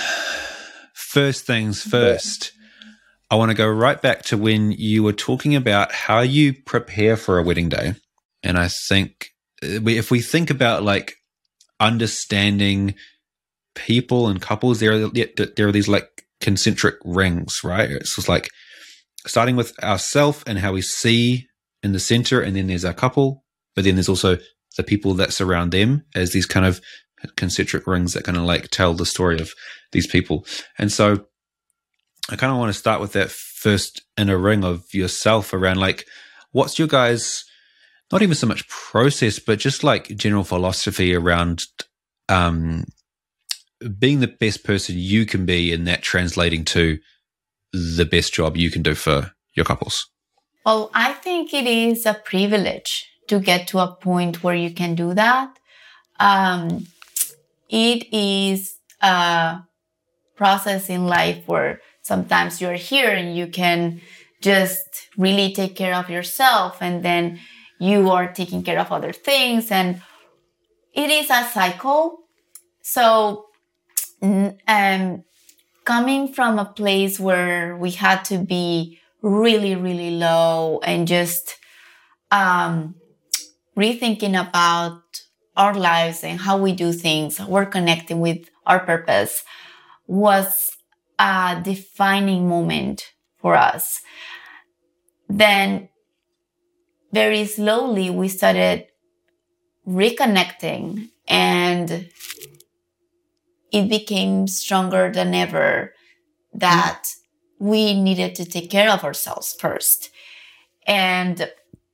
first things first, I want to go right back to when you were talking about how you prepare for a wedding day. And I think if we think about like understanding people and couples, there are, there are these like concentric rings, right? It's just like starting with ourself and how we see in the center, and then there's our couple. But then there's also the people that surround them as these kind of concentric rings that kind of like tell the story of these people. And so I kind of want to start with that first inner ring of yourself around like, what's your guys', not even so much process, but just like general philosophy around um, being the best person you can be, and that translating to the best job you can do for your couples? Well, I think it is a privilege to get to a point where you can do that. Um, it is a process in life where sometimes you're here and you can just really take care of yourself, and then you are taking care of other things, and it is a cycle. So um, coming from a place where we had to be really, really low and just um, rethinking about our lives and how we do things, we're connecting with our purpose, was a defining moment for us. Then very slowly we started reconnecting, and it became stronger than ever that we needed to take care of ourselves first. And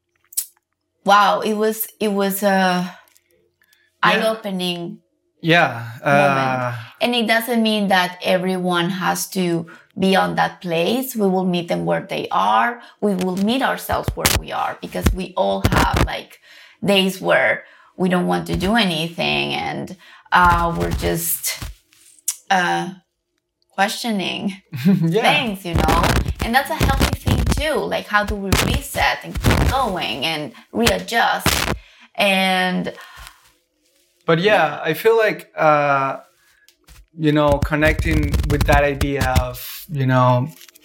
wow, it was it was a eye-opening yeah uh, moment. And it doesn't mean that everyone has to be on that place. We will meet them where they are. We will meet ourselves where we are, because we all have like days where we don't want to do anything, and uh, we're just uh, questioning yeah. things, you know? And that's a healthy thing too. Like, how do we reset and keep going and readjust? And But yeah, I feel like, uh, you know, connecting with that idea of, you know,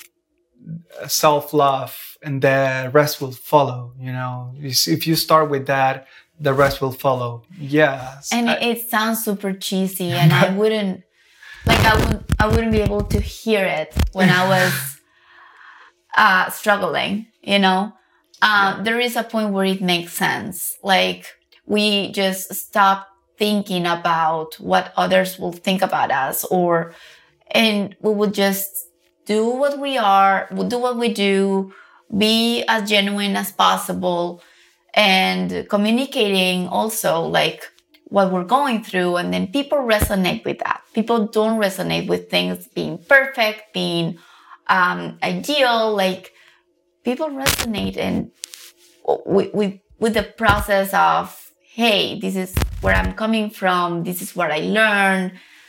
self-love, and the rest will follow, you know. If you start with that, the rest will follow. Yeah. And I, it sounds super cheesy, and I wouldn't, like, I wouldn't, I wouldn't be able to hear it when I was uh, struggling, you know. Uh, yeah. There is a point where it makes sense. Like, we just stop thinking about what others will think about us, or, and we would just do what we are, we'll do what we do, be as genuine as possible, and communicating also like what we're going through. And then people resonate with that. People don't resonate with things being perfect, being um, ideal. Like, people resonate and with, with, with the process of, hey, this is where I'm coming from. This is what I learned.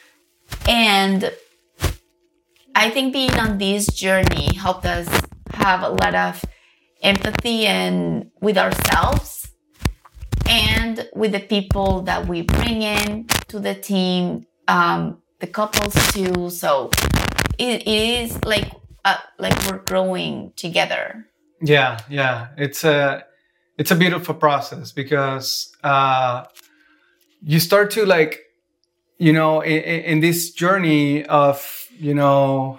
And I think being on this journey helped us have a lot of empathy and with ourselves and with the people that we bring in to the team, um, the couples too. So it, it is like uh, like we're growing together. Yeah, yeah. It's a it's a beautiful process, because uh, you start to, like, you know, in, in this journey of, you know,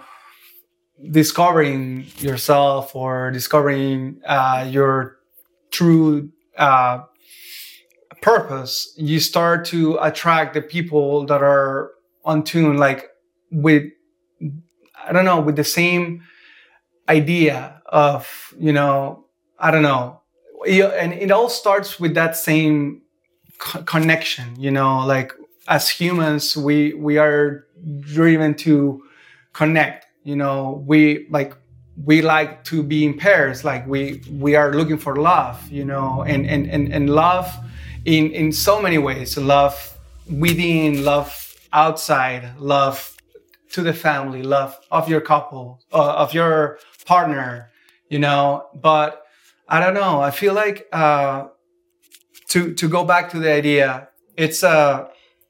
discovering yourself, or discovering uh, your true uh, purpose, you start to attract the people that are on tune, like with, I don't know, with the same idea of, you know, I don't know. And it all starts with that same co- connection, you know, like as humans, we, we are driven to connect. You know, we like we like to be in pairs. Like we we are looking for love, you know, and and and, and love in in so many ways. Love within, love outside, love to the family, love of your couple, uh, of your partner, you know. But I don't know. I feel like uh, to to go back to the idea, it's a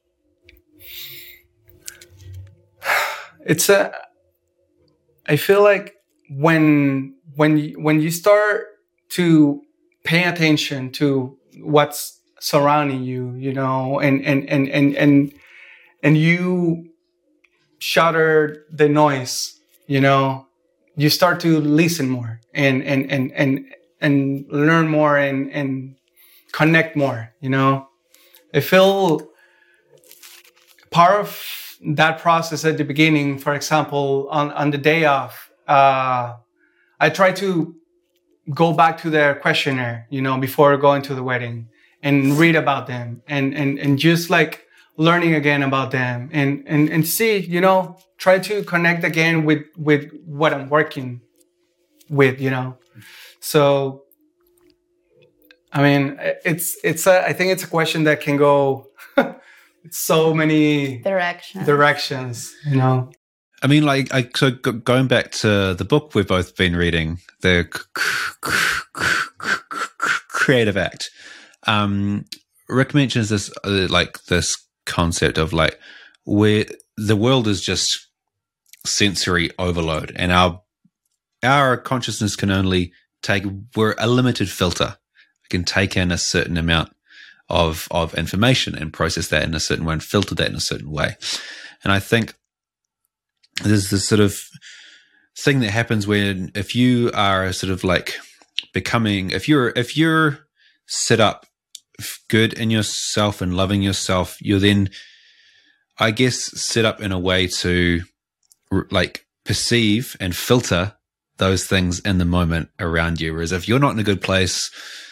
it's a. I feel like when when you, when you start to pay attention to what's surrounding you, you know, and and and and and and you shutter the noise, you know, you start to listen more and and and and and learn more and and connect more, you know. I feel part of that process at the beginning, for example, on, on the day off, uh, I try to go back to their questionnaire, you know, before going to the wedding, and read about them, and, and, and just like learning again about them, and, and, and see, you know, try to connect again with, with what I'm working with, you know. So, I mean, it's, it's a, I think it's a question that can go so many directions. Directions, you know. I mean, like, I, so going back to the book we've both been reading, the Creative Act, um, Rick mentions this, uh, like this concept of like where the world is just sensory overload, and our our consciousness can only take, we're a limited filter. We can take in a certain amount of of information and process that in a certain way and filter that in a certain way. And I think there's this sort of thing that happens when, if you are sort of like becoming, if you're if you're set up good in yourself and loving yourself, you're then, I guess, set up in a way to like perceive and filter those things in the moment around you. Whereas if you're not in a good place,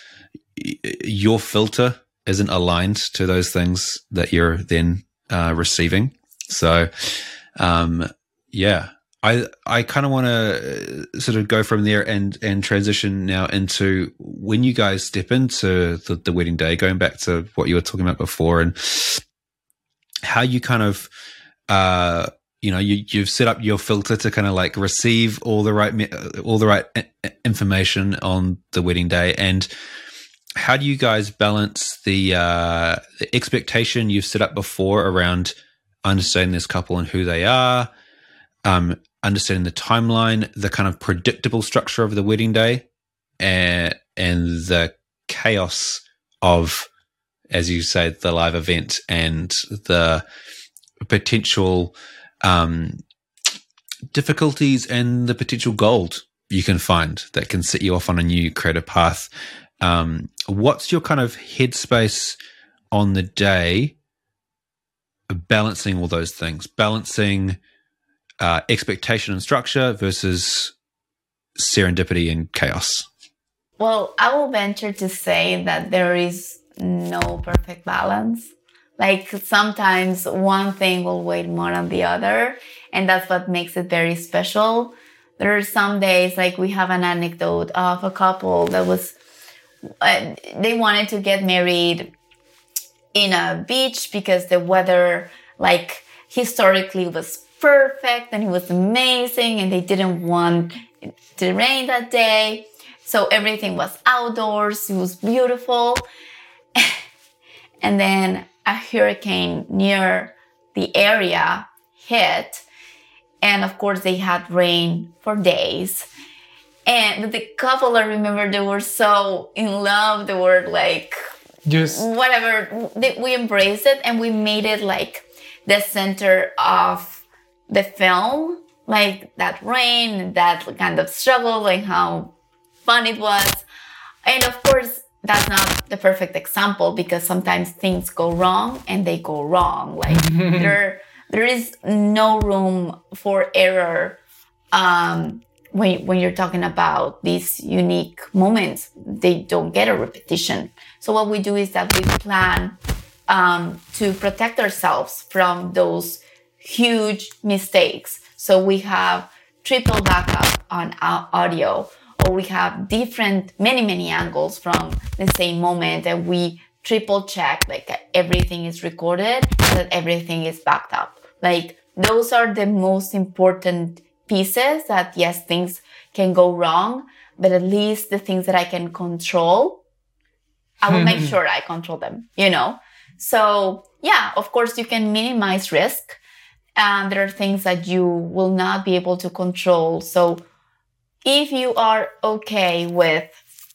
your filter isn't aligned to those things that you're then uh, receiving. So, um, yeah, I I kind of want to sort of go from there and and transition now into when you guys step into the, the wedding day, going back to what you were talking about before, and how you kind of, uh, you know, you you've set up your filter to kind of like receive all the right all the right information on the wedding day, and how do you guys balance the, uh, the expectation you've set up before around understanding this couple and who they are, um, understanding the timeline, the kind of predictable structure of the wedding day, and, and the chaos of, as you say, the live event and the potential um, difficulties and the potential gold you can find that can set you off on a new creative path. Um, what's your kind of headspace on the day, balancing all those things, balancing uh, expectation and structure versus serendipity and chaos? Well, I will venture to say that there is no perfect balance. Like sometimes one thing will weigh more than the other, and that's what makes it very special. There are some days, like we have an anecdote of a couple that was, uh, they wanted to get married in a beach because the weather, like historically, was perfect and it was amazing, and they didn't want it to rain that day. So everything was outdoors. It was beautiful. And then a hurricane near the area hit. And of course, they had rain for days. And the couple, I remember, they were so in love. They were like, just whatever. They, we embraced it and we made it like the center of the film. Like that rain, that kind of struggle, like how fun it was. And of course, that's not the perfect example because sometimes things go wrong and they go wrong. Like there, there is no room for error um, when, when you're talking about these unique moments. They don't get a repetition. So what we do is that we plan um, to protect ourselves from those huge mistakes. So we have triple backup on our audio, or we have different, many, many angles from the same moment, and we triple check, like everything is recorded and that everything is backed up. Like those are the most important pieces that, yes, things can go wrong, but at least the things that I can control, I will make sure I control them, you know? So yeah, of course you can minimize risk. And there are things that you will not be able to control. So if you are okay with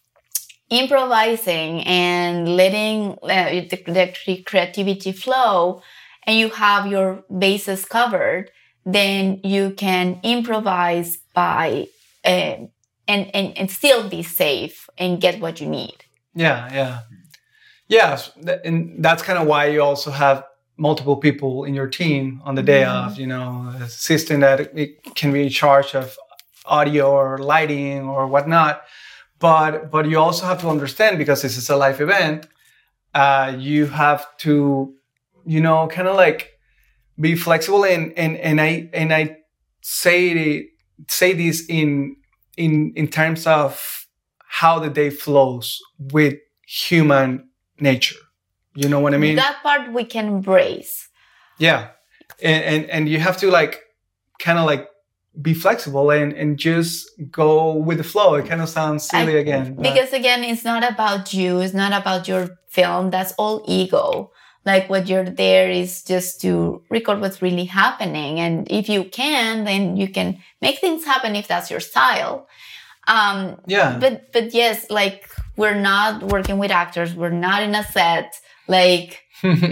improvising and letting uh, the, the creativity flow, and you have your bases covered, then you can improvise by uh, and, and and still be safe and get what you need. Yeah, yeah, yeah. And that's kind of why you also have multiple people in your team on the day mm-hmm. of. You know, a assistant that it can be in charge of audio or lighting or whatnot, but but you also have to understand, because this is a live event, uh, you have to, you know, kind of like be flexible, and and and I and I say say this in in in terms of how the day flows with human nature. You know what I mean? That part we can embrace. Yeah, and and and you have to like kind of like be flexible and, and just go with the flow. It kind of sounds silly I, again. But. Because again, it's not about you. It's not about your film. That's all ego. Like what you're there is just to record what's really happening. And if you can, then you can make things happen if that's your style. Um, yeah. But, but yes, like we're not working with actors. We're not in a set. Like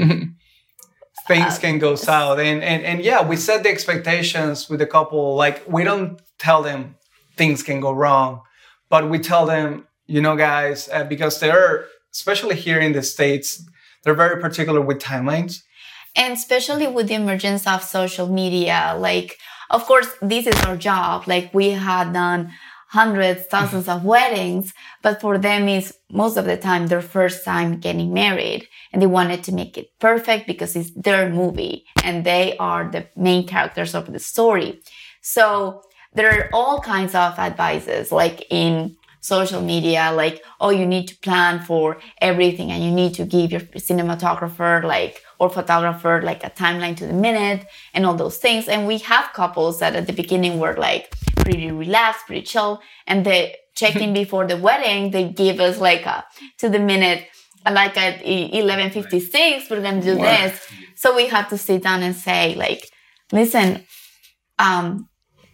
things uh, can go south. And, and, and yeah, we set the expectations with the couple. Like we don't tell them things can go wrong, but we tell them, you know, guys, uh, because they're, especially here in the States, they're very particular with timelines. And especially with the emergence of social media, like, of course, this is our job. Like we had done hundreds, thousands of weddings, but for them it's most of the time their first time getting married and they wanted to make it perfect because it's their movie and they are the main characters of the story. So there are all kinds of advices like in social media, like, oh, you need to plan for everything and you need to give your cinematographer like or photographer like a timeline to the minute and all those things. And we have couples that at the beginning were like pretty relaxed, pretty chill, and they check-in before the wedding, they give us like a to the minute, like at eleven fifty-six, we're gonna do this. So we have to sit down and say like, listen, um,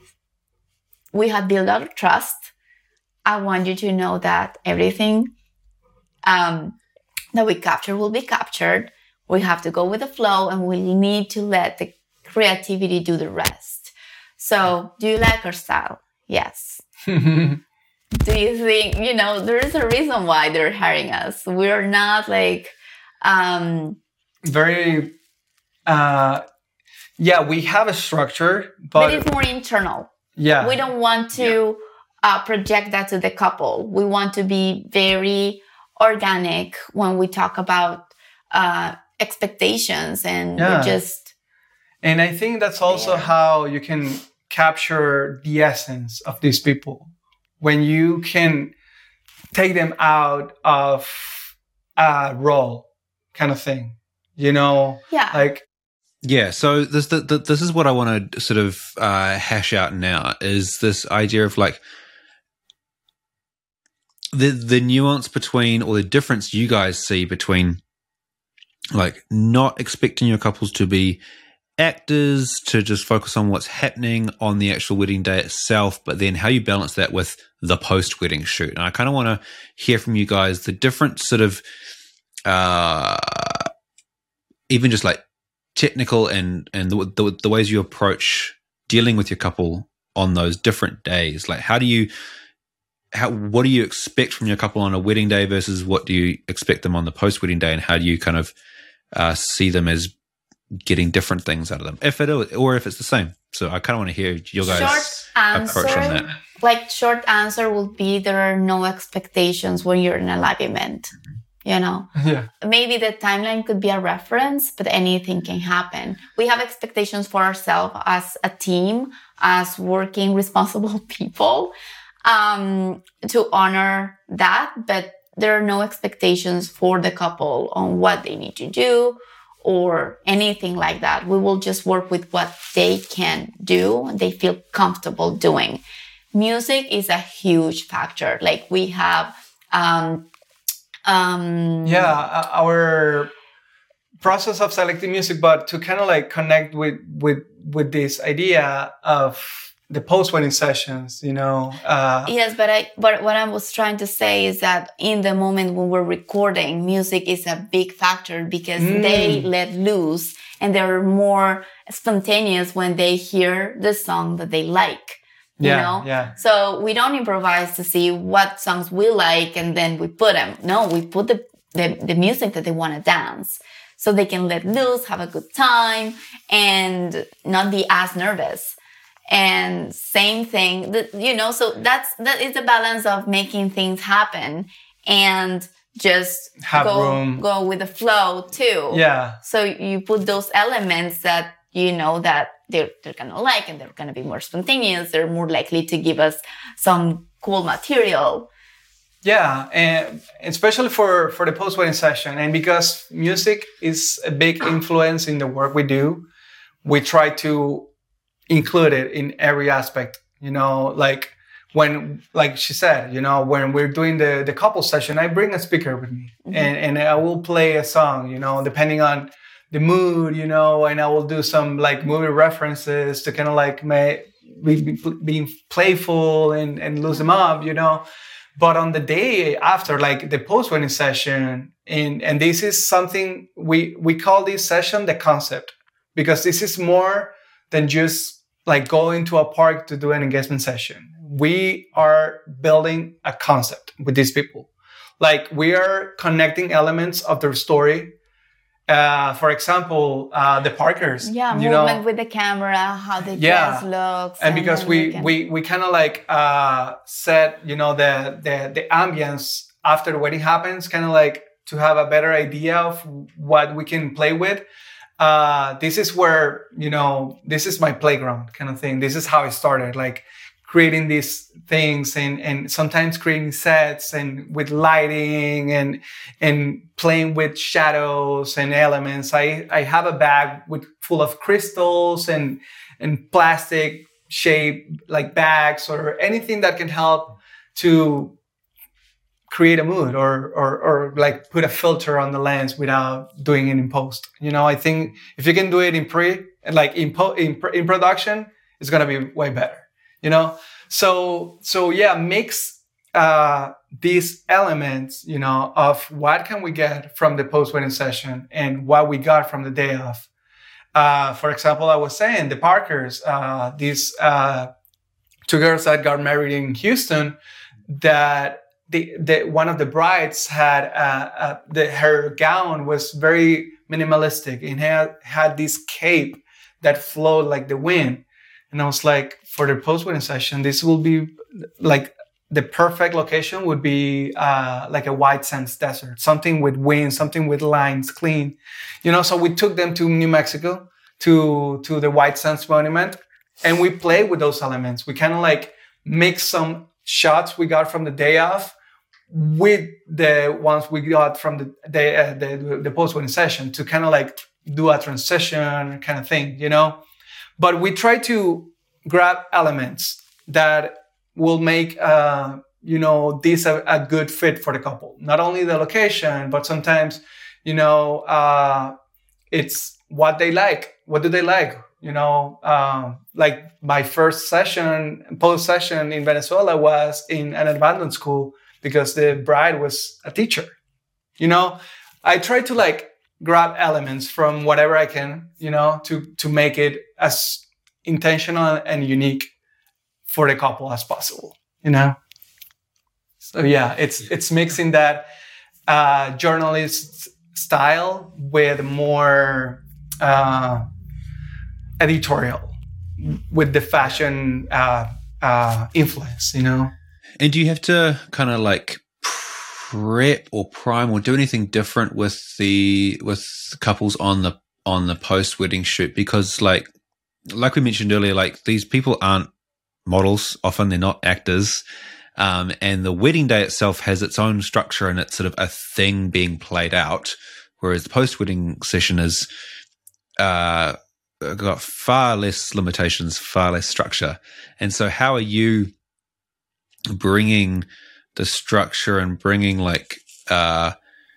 we have built our trust. I want you to know that everything um, that we capture will be captured. We have to go with the flow and we need to let the creativity do the rest. So, do you like our style? Yes. Do you think, you know, there is a reason why they're hiring us. We're not like... Um, Very... Uh, yeah, we have a structure, but... But it's more internal. Yeah. We don't want to... Yeah. Uh, project that to the couple. We want to be very organic when we talk about uh, expectations and yeah. we're just... And I think that's also there. How you can capture the essence of these people. When you can take them out of a role kind of thing, you know? Yeah. Like... Yeah, so this the, the, this is what I want to sort of uh, hash out now is this idea of like the the nuance between or the difference you guys see between like not expecting your couples to be actors, to just focus on what's happening on the actual wedding day itself, but then how you balance that with the post-wedding shoot. And I kind of want to hear from you guys the different sort of uh, even just like technical and and the, the the ways you approach dealing with your couple on those different days. Like how do you how what do you expect from your couple on a wedding day versus what do you expect them on the post-wedding day, and how do you kind of uh, see them as getting different things out of them, if it is, or if it's the same? So I kind of want to hear your guys' short answer, approach on that. Like short answer will be there are no expectations when you're in a live event. You know, yeah. Maybe the timeline could be a reference, but anything can happen. We have expectations for ourselves as a team, as working responsible people, um, to honor that. But there are no expectations for the couple on what they need to do or anything like that. We will just work with what they can do and they feel comfortable doing. Music is a huge factor. Like we have... Um, Um, yeah, our process of selecting music, but to kind of like connect with with with this idea of the post-wedding sessions, you know. Uh, yes, but I but what I was trying to say is that in the moment when we're recording, music is a big factor because mm. they let loose and they're more spontaneous when they hear the song that they like. You yeah, know? Yeah. So we don't improvise to see what songs we like and then we put them. No, we put the, the, the music that they want to dance so they can let loose, have a good time and not be as nervous. And same thing, that, you know, so that's, that is the balance of making things happen and just have go, room. go with the flow too. Yeah. So you put those elements that, you know, that they're, they're going to like and they're going to be more spontaneous. They're more likely to give us some cool material. Yeah, and especially for, for the post-wedding session. And because music is a big influence in the work we do, we try to included in every aspect. You know, like when, like she said, you know, when we're doing the, the couple session, I bring a speaker with me mm-hmm. and, and I will play a song, you know, depending on the mood, you know, and I will do some like movie references to kind of like make, be, being playful and, and lose them up, you know. But on the day after, like the post-wedding session, and, and this is something we, we call this session the concept, because this is more than just like going to a park to do an engagement session. We are building a concept with these people. Like we are connecting elements of their story. Uh, for example, uh, the Parkers. Yeah, you movement know, with the camera, how the yeah. dress looks. And, and because we, can... we, we kind of like uh, set, you know, the, the, the ambience after the wedding happens, kind of like to have a better idea of what we can play with. Uh, this is where, you know, this is my playground kind of thing. This is how I started, like creating these things and, and sometimes creating sets and with lighting and, and playing with shadows and elements. I, I have a bag with full of crystals and, and plastic shaped like bags or anything that can help to create a mood or, or, or like put a filter on the lens without doing it in post. You know, I think if you can do it in pre, like in, po- in, in production, it's going to be way better, you know? So, so yeah, mix, uh, these elements, you know, of what can we get from the post-wedding session and what we got from the day off. Uh, for example, I was saying the Parkers, uh, these, uh, two girls that got married in Houston that, The, the one of the brides had uh, uh, the, her gown was very minimalistic and had had this cape that flowed like the wind, and I was like, for the post-wedding session, this will be like the perfect location would be uh, like a white sands desert, something with wind, something with lines, clean, you know. So we took them to New Mexico to to the White Sands Monument, and we played with those elements. We kind of like mixed some shots we got from the day off with the ones we got from the the, uh, the, the post-wedding session to kind of like do a transition kind of thing, you know. But we try to grab elements that will make, uh, you know, this a, a good fit for the couple. Not only the location, but sometimes, you know, uh, it's what they like. What do they like? You know, um, like my first session, post session in Venezuela was in an abandoned school because the bride was a teacher. You know, I try to like grab elements from whatever I can, you know, to, to make it as intentional and unique for the couple as possible, you know? So yeah, it's, it's mixing that, uh, journalist style with more, uh, editorial with the fashion, uh, uh, influence, you know? And do you have to kind of like prep or prime or do anything different with the with couples on the on the post wedding shoot? Because like like we mentioned earlier, like these people aren't models. Often they're not actors, um, and the wedding day itself has its own structure and it's sort of a thing being played out. Whereas the post wedding session is uh, got far less limitations, far less structure. And so, how are you bringing the structure and bringing like, uh,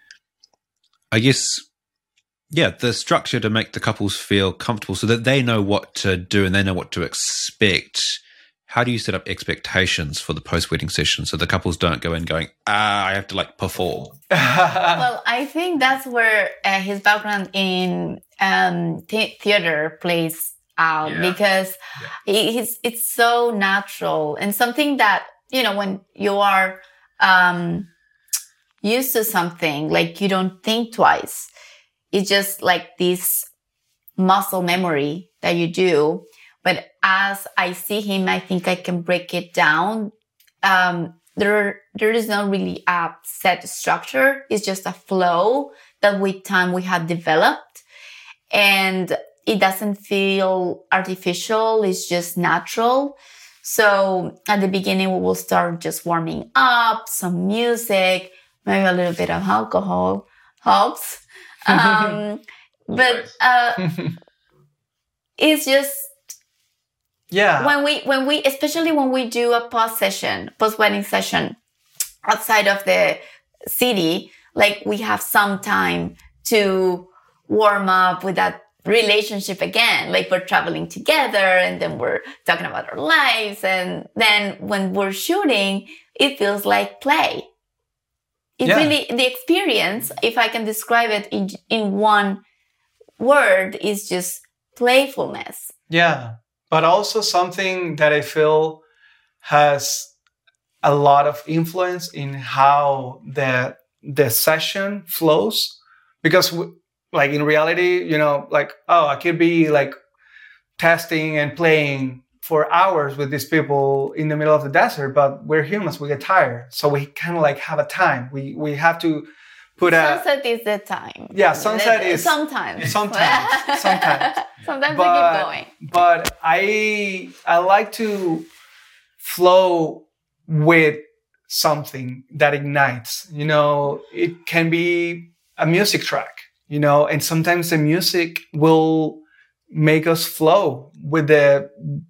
I guess, yeah, the structure to make the couples feel comfortable so that they know what to do and they know what to expect? How do you set up expectations for the post-wedding session so the couples don't go in going, ah, I have to like perform? Well, I think that's where uh, his background in um, th- theater plays out yeah. because yeah. It's, it's so natural and something that, you know, when you are um, used to something, like you don't think twice. It's just like this muscle memory that you do. But as I see him, I think I can break it down. Um, there, there is not really a set structure. It's just a flow that with time we have developed. And it doesn't feel artificial. It's just natural. So at the beginning, we will start just warming up, some music, maybe a little bit of alcohol helps. Um, but uh, it's just Yeah. When we, when we, especially when we do a post session, post wedding session outside of the city, like we have some time to warm up with that relationship again. Like we're traveling together and then we're talking about our lives. And then when we're shooting, it feels like play. It Yeah. really, the experience, if I can describe it in, in one word, is just playfulness. Yeah. But also something that I feel has a lot of influence in how the the session flows, because w- like in reality, you know, like, oh, I could be like testing and playing for hours with these people in the middle of the desert, but we're humans, we get tired. So we kind of like have a time. We we have to put a Sunset is the time. Yeah, sunset is sometimes. sometimes sometimes. Sometimes But- we keep going. But I I like to flow with something that ignites. You know, it can be a music track, you know, and sometimes the music will make us flow with the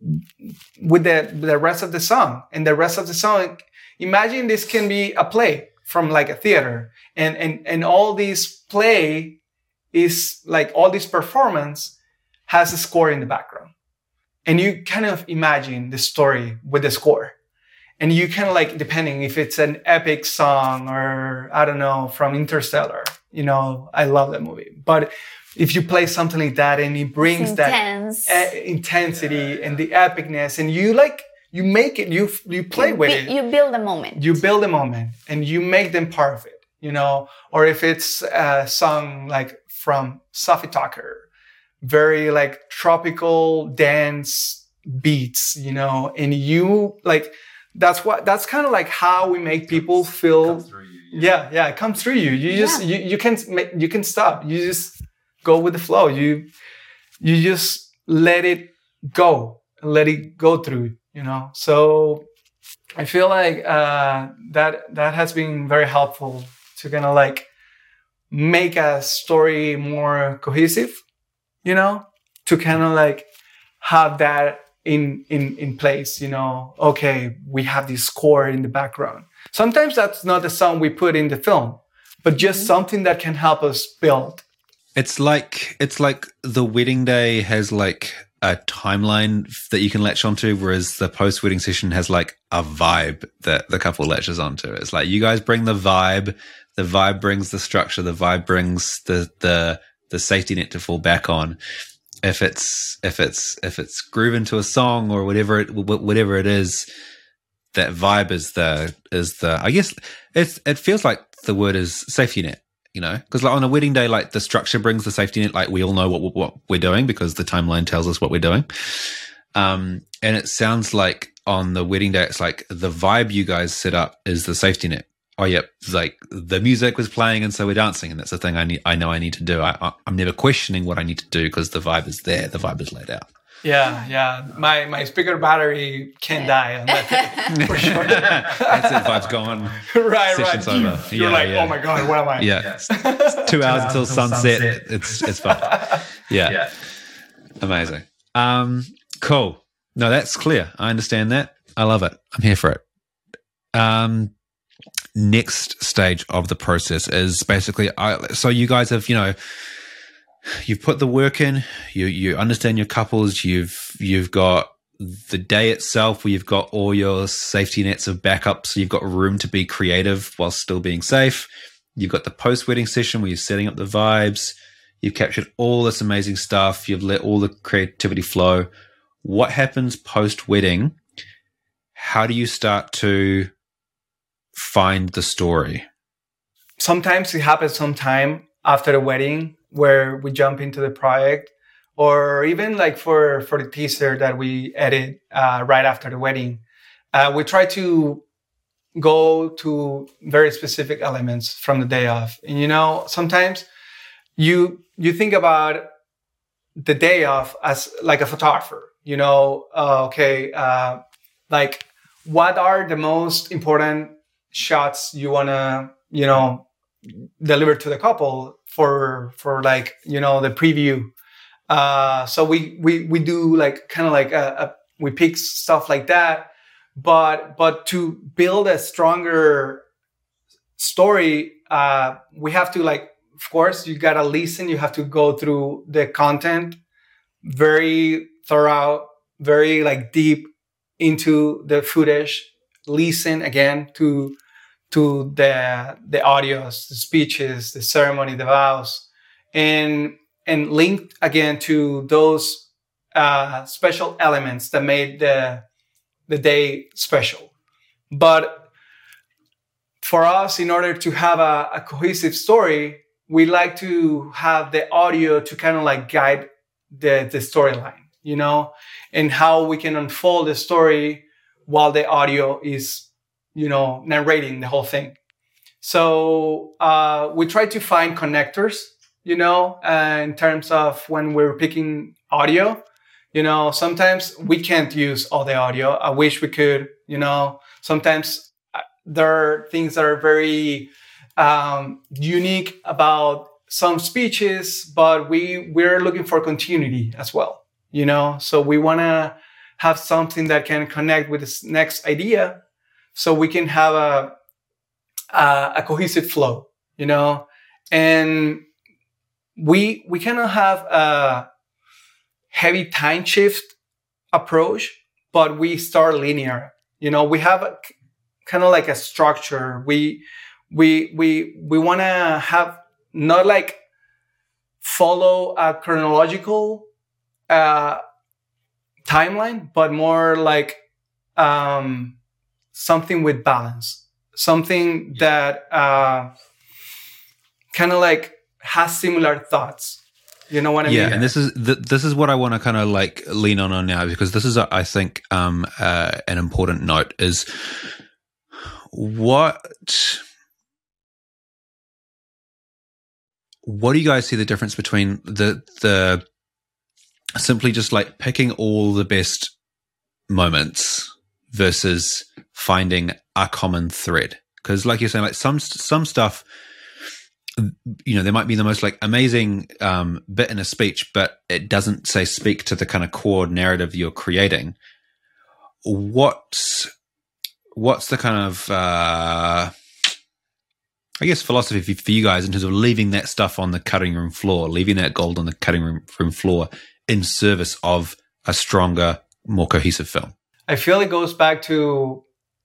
with the the rest of the song. And the rest of the song, imagine this can be a play from like a theater, and and and all this play is like all this performance has a score in the background, and you kind of imagine the story with the score. And you kind of like, depending if it's an epic song or, I don't know, from Interstellar, you know, I love that movie. But if you play something like that and it brings It's that intense. e- intensity and the epicness, and you like, you make it, you you play you, with bu- it, You build a moment. you build a moment and you make them part of it, you know. Or if it's a song like from Sophie Tucker, very like tropical dance beats, you know, and you like, that's what, that's kind of like how we make people feel. Yeah, yeah, it comes through you. You just, Yeah. you, you can make, you can stop. You just go with the flow. You, you just let it go, let it go through, you know? So I feel like, uh, that, that has been very helpful to kind of like make a story more cohesive, you know, to kind of like have that in, in, in place, you know, okay, we have this score in the background. Sometimes that's not the song we put in the film, but just Mm-hmm. something that can help us build. It's like it's like the wedding day has like a timeline that you can latch onto, whereas the post wedding session has like a vibe that the couple latches onto. It's like you guys bring the vibe, the vibe brings the structure, the vibe brings the the the safety net to fall back on. If it's if it's if it's grooving to a song or whatever it whatever it is, that vibe is the is the I guess it's it feels like the word is safety net. You know, because like on a wedding day, like the structure brings the safety net. Like we all know what what we're doing because the timeline tells us what we're doing. Um, and it sounds like on the wedding day, it's like the vibe you guys set up is the safety net. Oh, yep, like the music was playing, and so we're dancing, and that's the thing I need. I know I need to do. I, I I'm never questioning what I need to do because the vibe is there. The vibe is laid out. Yeah, yeah. My my speaker battery can die on that day, for sure. That's it. Vibe's gone. right, Session's right. over. You're Yeah, like, yeah. oh my god, what am I? Yeah, two hours until sunset. It's it's fun. Yeah. Yeah. Amazing. Um, cool. No, that's clear. I understand that. I love it. I'm here for it. Um, next stage of the process is basically, I, so you guys have, you know, you've put the work in, you, you understand your couples, you've, you've got the day itself where you've got all your safety nets of backup. So you've got room to be creative while still being safe. You've got the post-wedding session where you're setting up the vibes. You've captured all this amazing stuff. You've let all the creativity flow. What happens post-wedding? How do you start to find the story? Sometimes it happens sometime after the wedding where we jump into the project, or even like for, for the teaser that we edit uh, right after the wedding. Uh, we try to go to very specific elements from the day of. And, you know, sometimes you you think about the day of as like a photographer, you know, uh, okay, uh, like what are the most important shots you want to, you know, deliver to the couple for, for like, you know, the preview. Uh, so we, we, we do like kind of like a, we pick stuff like that. But but to build a stronger story, uh, we have to, like, of course, you gotta listen. You have to go through the content, very thorough, very like deep into the footage. Listen again to to the the audios, the speeches, the ceremony, the vows, and and link again to those uh, special elements that made the the day special. But for us, in order to have a, a cohesive story, we like to have the audio to kind of like guide the, the storyline, you know, and how we can unfold the story while the audio is, you know, narrating the whole thing. So uh, we try to find connectors, you know, uh, in terms of when we're picking audio. You know, sometimes we can't use all the audio. I wish we could, you know, sometimes there are things that are very um, unique about some speeches, but we, we're looking for continuity as well, you know? So we want to have something that can connect with this next idea so we can have a, a, a cohesive flow, you know? And we, we cannot have a heavy time shift approach, but we start linear. You know, we have a, kind of like a structure. We we we we want to have not like follow a chronological uh, timeline, but more like um, something with balance, something that uh, kind of like has similar thoughts. You know what I yeah, mean? And this is th- this is what I want to kind of like lean on on now, because this is, I think, um, uh, an important note is what what do you guys see the difference between the the simply just like picking all the best moments versus finding a common thread? Because like you're saying, like some some stuff, you know, there might be the most like amazing um, bit in a speech, but it doesn't say speak to the kind of core narrative you're creating. What's what's the kind of uh, I guess philosophy for you guys in terms of leaving that stuff on the cutting room floor, leaving that gold on the cutting room, room floor in service of a stronger, more cohesive film? I feel it goes back to,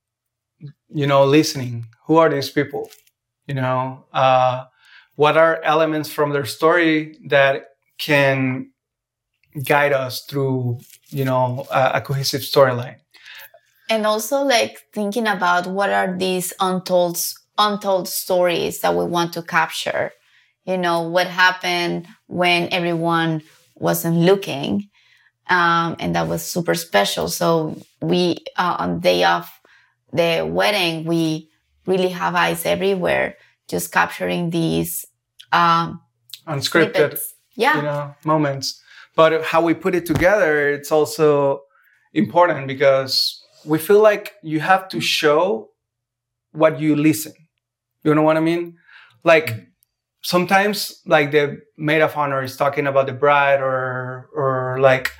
you know, listening. Who are these people? You know, uh, what are elements from their story that can guide us through, you know, a, a cohesive storyline? And also like thinking about what are these untold untold stories that we want to capture. You know, what happened when everyone wasn't looking, um, and that was super special. So we, uh, on the day of the wedding, we really have eyes everywhere, just capturing these um, unscripted, snippets. Yeah, you know, moments. But how we put it together, it's also important because we feel like you have to show what you listen. You know what I mean? Like sometimes, like the maid of honor is talking about the bride, or or like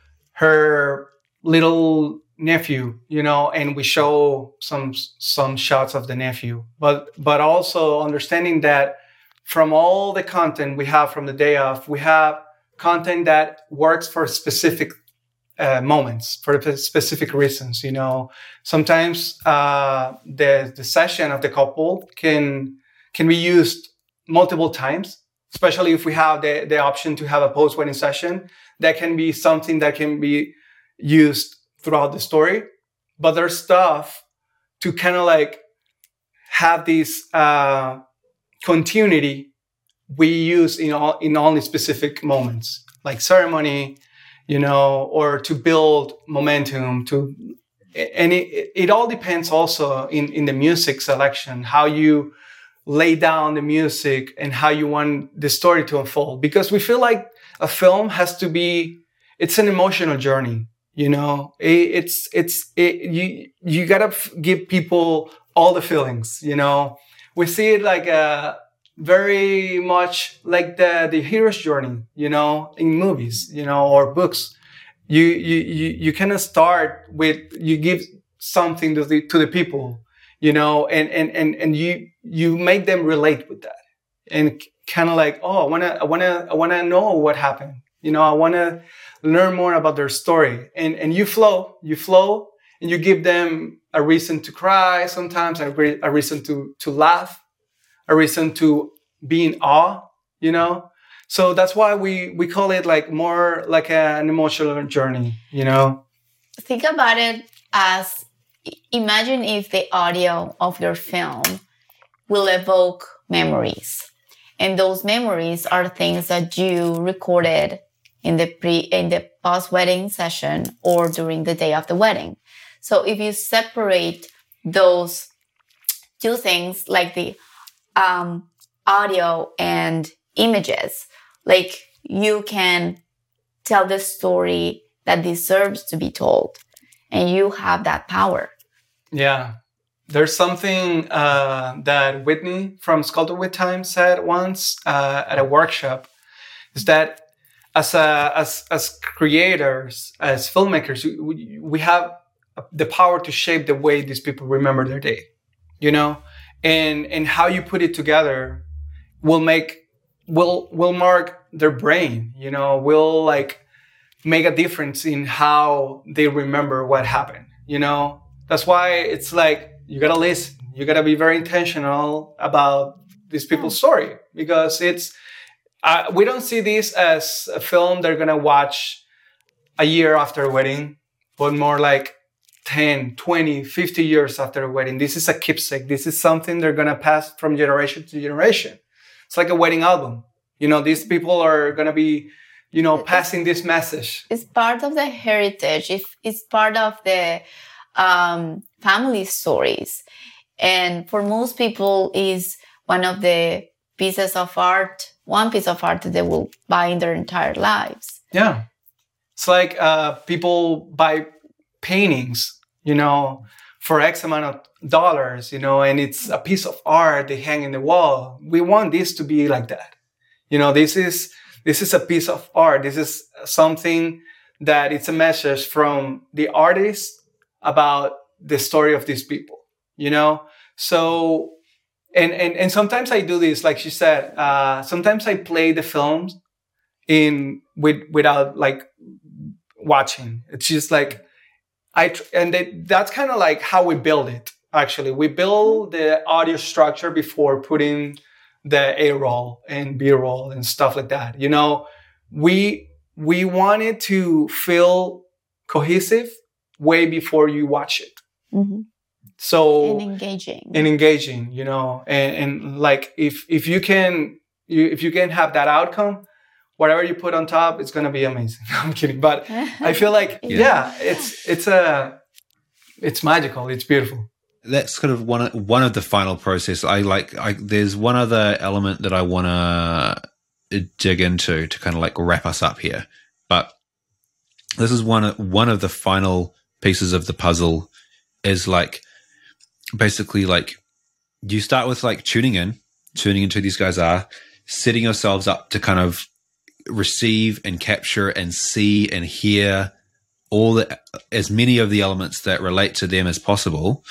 her little nephew, you know, and we show some some shots of the nephew. But but also understanding that from all the content we have from the day of, we have content that works for specific uh, moments, for specific reasons. You know, sometimes uh, the the session of the couple can can be used multiple times, especially if we have the, the option to have a post-wedding session. That can be something that can be used throughout the story. But there's stuff to kind of like have this uh, continuity we use in all, in only specific moments, like ceremony, you know, or to build momentum. To and it, it all depends also in, in the music selection, how you lay down the music and how you want the story to unfold. Because we feel like a film has to be, it's an emotional journey, you know. It, it's it's it, you you gotta f- give people all the feelings, you know. We see it like a very much like the the hero's journey, you know, in movies, you know, or books. you you you, you kind of start with, you give something to the to the people, you know, and and and and you you make them relate with that, and kind of like, oh, I wanna I wanna I wanna know what happened, you know, I wanna learn more about their story, and and you flow, you flow, and you give them a reason to cry sometimes, a, re- a reason to to laugh, a reason to be in awe, you know. So that's why we we call it like more like a, an emotional journey, you know. Think about it as, imagine if the audio of your film will evoke memories. And those memories are things that you recorded in the pre, in the post-wedding session or during the day of the wedding. So if you separate those two things, like the um, audio and images, like you can tell the story that deserves to be told, and you have that power. Yeah. There's something uh, that Whitney from Sculpted with Time said once uh, at a workshop, is that as a, as as creators, as filmmakers, we, we have the power to shape the way these people remember their day, you know, and and how you put it together will make will will mark their brain, you know, will like make a difference in how they remember what happened, you know. That's why it's like, you gotta listen. You gotta be very intentional about these people's story, because it's uh, we don't see this as a film they're gonna watch a year after a wedding, but more like ten, twenty, fifty years after a wedding. This is a keepsake. This is something they're gonna pass from generation to generation. It's like a wedding album. You know, these people are gonna be, you know, passing this message. It's part of the heritage. It's, it's part of the um, family stories. And for most people is one of the pieces of art, one piece of art that they will buy in their entire lives. Yeah. It's like uh, people buy paintings, you know, for X amount of dollars, you know, and it's a piece of art they hang in the wall. We want this to be like that. You know, this is this is a piece of art. This is something that it's a message from the artist about the story of these people, you know? So, and, and, and sometimes I do this, like she said, uh, sometimes I play the films in, with, without like watching. It's just like, I, tr- and they, that's kind of like how we build it. Actually, we build the audio structure before putting the A-roll and B-roll and stuff like that. You know, we, we wanted to feel cohesive way before you watch it. Mm-hmm. So and engaging and engaging, you know, and, and like if if you can you, if you can have that outcome, whatever you put on top, it's gonna be amazing. I'm kidding, but I feel like yeah. yeah, it's it's a it's magical. It's beautiful. That's kind of one of, one of the final process. I like. I, there's one other element that I want to dig into to kind of like wrap us up here, but this is one one of the final pieces of the puzzle. Is like basically like you start with like tuning in, tuning into who these guys are, setting yourselves up to kind of receive and capture and see and hear all the as many of the elements that relate to them as possible,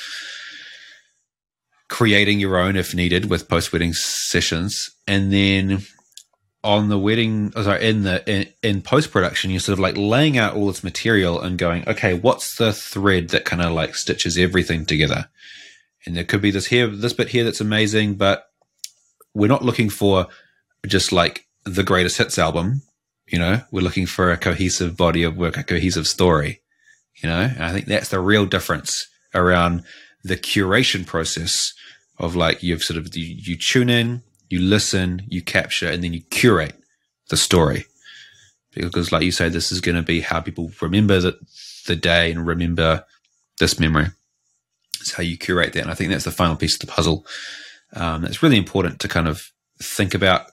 creating your own if needed with post-wedding sessions, and then on the wedding, oh, sorry, in the in, in post-production, you're sort of like laying out all this material and going, okay, what's the thread that kind of like stitches everything together? And there could be this here, this bit here that's amazing, but we're not looking for just like the greatest hits album, you know, we're looking for a cohesive body of work, a cohesive story, you know, and I think that's the real difference around the curation process of like you've sort of, you, you tune in, you listen, you capture, and then you curate the story. Because like you say, this is going to be how people remember the, the day and remember this memory. It's how you curate that. And I think that's the final piece of the puzzle. Um, that's really important to kind of think about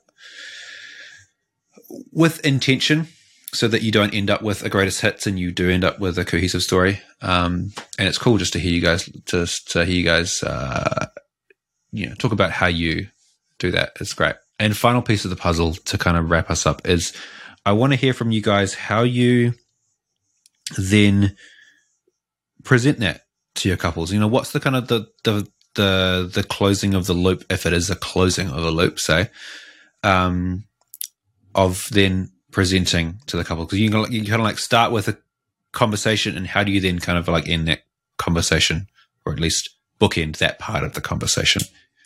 with intention so that you don't end up with a greatest hits and you do end up with a cohesive story. Um, and it's cool just to hear you guys, just to hear you guys, uh, you know, talk about how you do that. It's great. And final piece of the puzzle to kind of wrap us up is I want to hear from you guys how you then present that to your couples? You know, what's the kind of the the the the closing of the loop, if it is a closing of a loop, say, um, of then presenting to the couple? Because you can you kind of like start with a conversation, and how do you then kind of like end that conversation, or at least bookend that part of the conversation?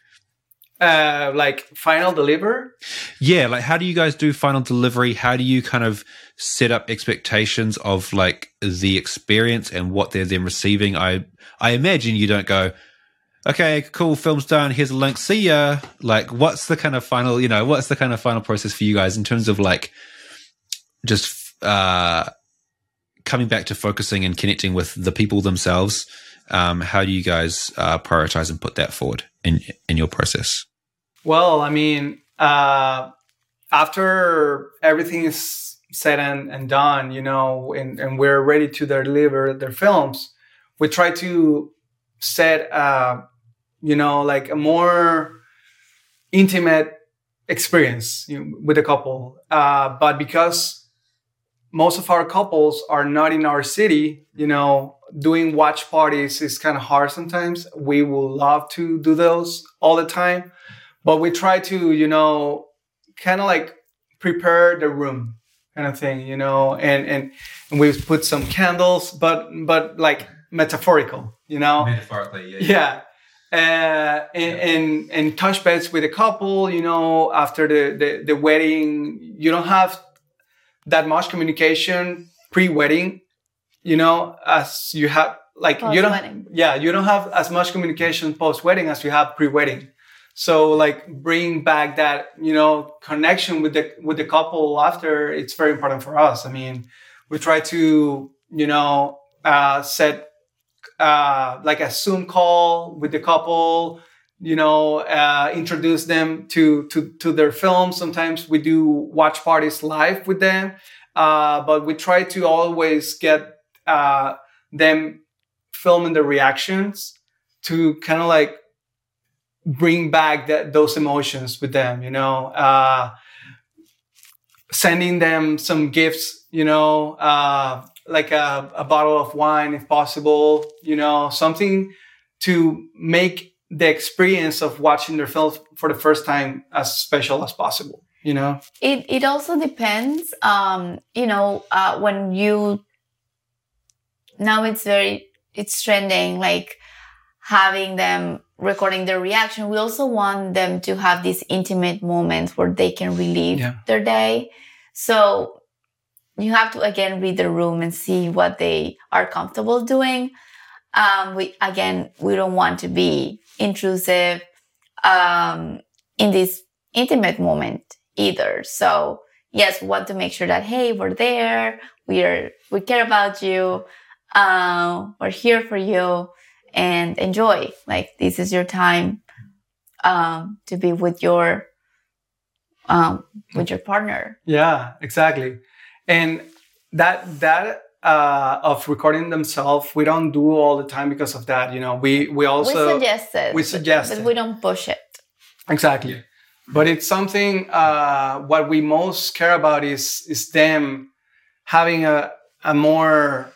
Uh, like final deliver? Yeah, like how do you guys do final delivery? How do you kind of set up expectations of like the experience and what they're then receiving? I I imagine you don't go, okay, cool, film's done, here's a link, see ya. Like, what's the kind of final, you know, what's the kind of final process for you guys in terms of like just uh, coming back to focusing and connecting with the people themselves? Um, how do you guys uh, prioritize and put that forward in in your process? Well, I mean, uh, after everything is said and, and done, you know, and, and we're ready to deliver their films, we try to set, uh, you know, like a more intimate experience, you know, with a couple. Uh, but because most of our couples are not in our city, you know, doing watch parties is kind of hard sometimes. We would love to do those all the time, but we try to, you know, kind of like prepare the room kind of thing, you know, and, and, and we've put some candles, but, but like metaphorical, you know, metaphorically, yeah. Yeah. Uh, and, and, and touch base with a couple, you know, after the, the, the wedding, you don't have that much communication pre-wedding, you know, as you have, like, you don't, yeah, you don't have as much communication post-wedding as you have pre-wedding. So like bring back that, you know, connection with the, with the couple after. It's very important for us. I mean, we try to, you know, uh, set, uh, like a Zoom call with the couple, you know, uh, introduce them to, to, to their films. Sometimes we do watch parties live with them. Uh, but we try to always get, uh, them filming the reactions to kind of like bring back that, those emotions with them, you know, uh, sending them some gifts, you know, uh, like a, a bottle of wine, if possible, you know, something to make the experience of watching their films for the first time as special as possible, you know? It it also depends, um, you know, uh, when you, now it's very, it's trending, like having them recording their reaction. We also want them to have these intimate moments where they can relive yeah. their day. So you have to, again, read the room and see what they are comfortable doing. Um, we, again, we don't want to be intrusive um, in this intimate moment either. So yes, we want to make sure that, hey, we're there. We are, we care about you. Uh, we're here for you, and enjoy. Like, this is your time um, to be with your, um, with your partner. Yeah, exactly. And that, that, uh, of recording themselves, we don't do all the time because of that. You know, we, we also, we suggest it, we suggest but, but it. we don't push it. Exactly. But it's something, uh, what we most care about is, is them having a, a more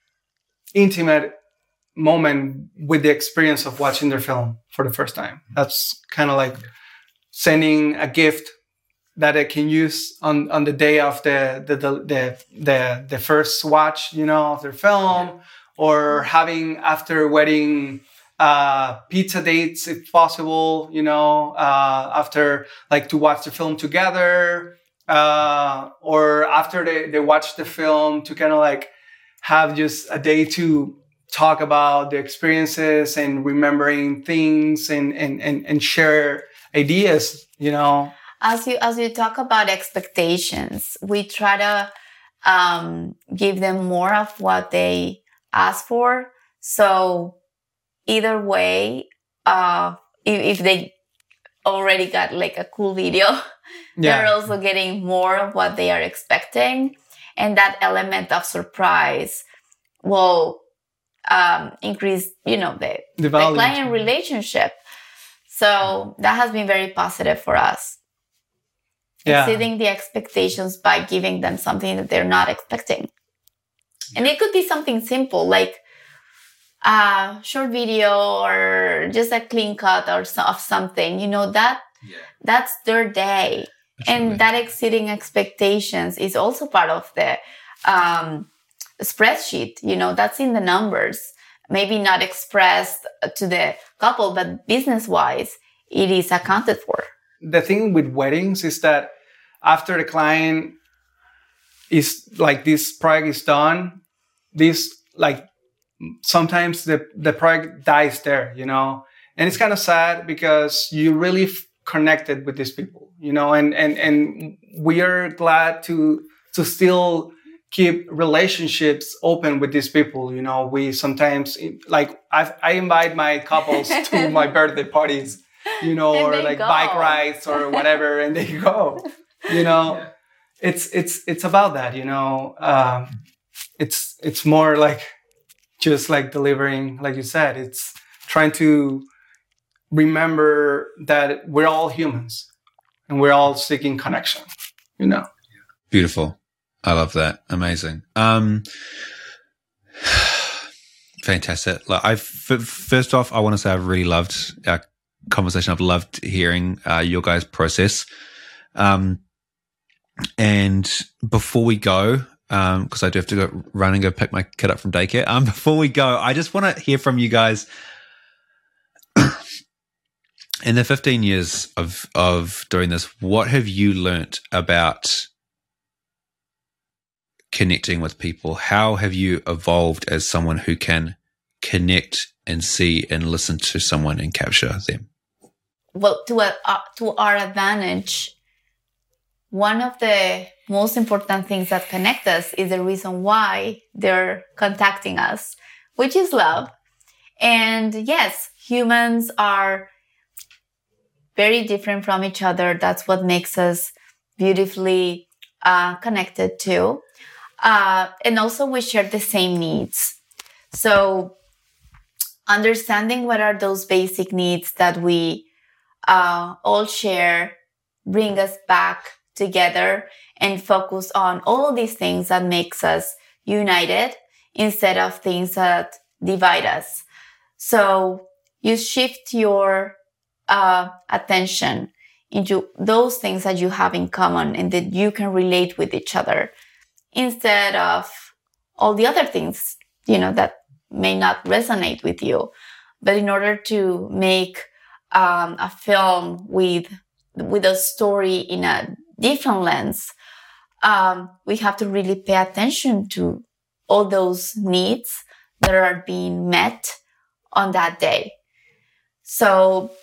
intimate moment with the experience of watching their film for the first time. That's kind of like sending a gift that I can use on, on the day of the the, the the the the first watch, you know, of their film, yeah. Or having after wedding uh, pizza dates if possible, you know, uh, after like to watch the film together, uh, or after they, they watch the film to kind of like have just a day to talk about the experiences and remembering things and and and, and share ideas, you know. As you as you talk about expectations, we try to um, give them more of what they ask for. So either way, uh, if, if they already got like a cool video, yeah. They're also getting more of what they are expecting, and that element of surprise will um, increase, you know, the, the, the client relationship. So that has been very positive for us. Yeah. Exceeding the expectations by giving them something that they're not expecting. And it could be something simple like a short video or just a clean cut or so, of something, you know, that yeah. that's their day. Absolutely. And that exceeding expectations is also part of the um, spreadsheet, you know, that's in the numbers, maybe not expressed to the couple, but business-wise, it is accounted for. The thing with weddings is that after the client is like, this project is done, this like, sometimes the, the project dies there, you know, and it's kind of sad because you really f- connected with these people, you know, and, and, and we are glad to, to still keep relationships open with these people. You know, we sometimes like, I I invite my couples to my birthday parties, you know, and or like go. bike rides or whatever, and they go, you know, yeah. it's, it's, it's about that, you know, um, it's, it's more like, just like delivering, like you said, it's trying to remember that we're all humans and we're all seeking connection, you know? Beautiful. I love that. Amazing. Um, fantastic. Like I, first off, I want to say I've really loved our conversation. I've loved hearing uh, your guys' process. Um, and before we go, Um, because I do have to go run and go pick my kid up from daycare. Um, before we go, I just want to hear from you guys. In the fifteen years of of doing this, what have you learnt about connecting with people? How have you evolved as someone who can connect and see and listen to someone and capture them? Well, to a, uh, to our advantage, one of the most important things that connect us is the reason why they're contacting us, which is love. And yes, humans are very different from each other. That's what makes us beautifully uh, connected to. Uh, and also we share the same needs. So understanding what are those basic needs that we uh, all share, bring us back together and focus on all these things that makes us united instead of things that divide us. So you shift your uh, attention into those things that you have in common and that you can relate with each other instead of all the other things, you know, that may not resonate with you. But in order to make um, a film with with a story in a different lens, um, we have to really pay attention to all those needs that are being met on that day. So,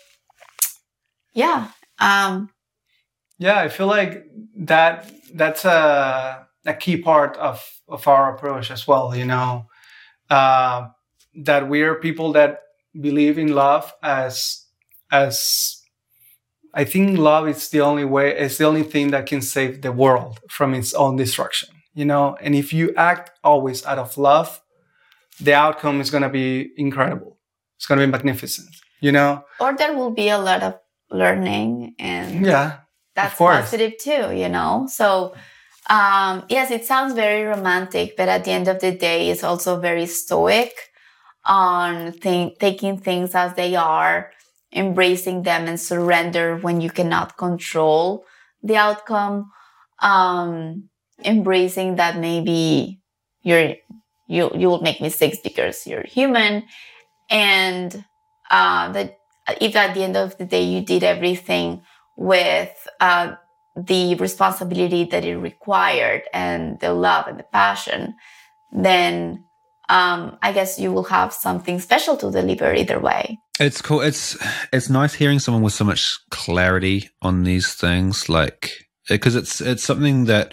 yeah. Um, yeah, I feel like that that's a, a key part of, of our approach as well, you know, uh, that we are people that believe in love as as I think love is the only way, it's the only thing that can save the world from its own destruction, you know? And if you act always out of love, the outcome is going to be incredible. It's going to be magnificent, you know? Or there will be a lot of learning, and yeah, that's positive too, you know? So, um, yes, it sounds very romantic, but at the end of the day, it's also very stoic on th- taking things as they are, embracing them and surrender when you cannot control the outcome, um, embracing that maybe you're, you, you will make mistakes because you're human. And, uh, that if at the end of the day, you did everything with, uh, the responsibility that it required and the love and the passion, then, um, I guess you will have something special to deliver either way. It's cool. It's it's nice hearing someone with so much clarity on these things, like, because it's it's something that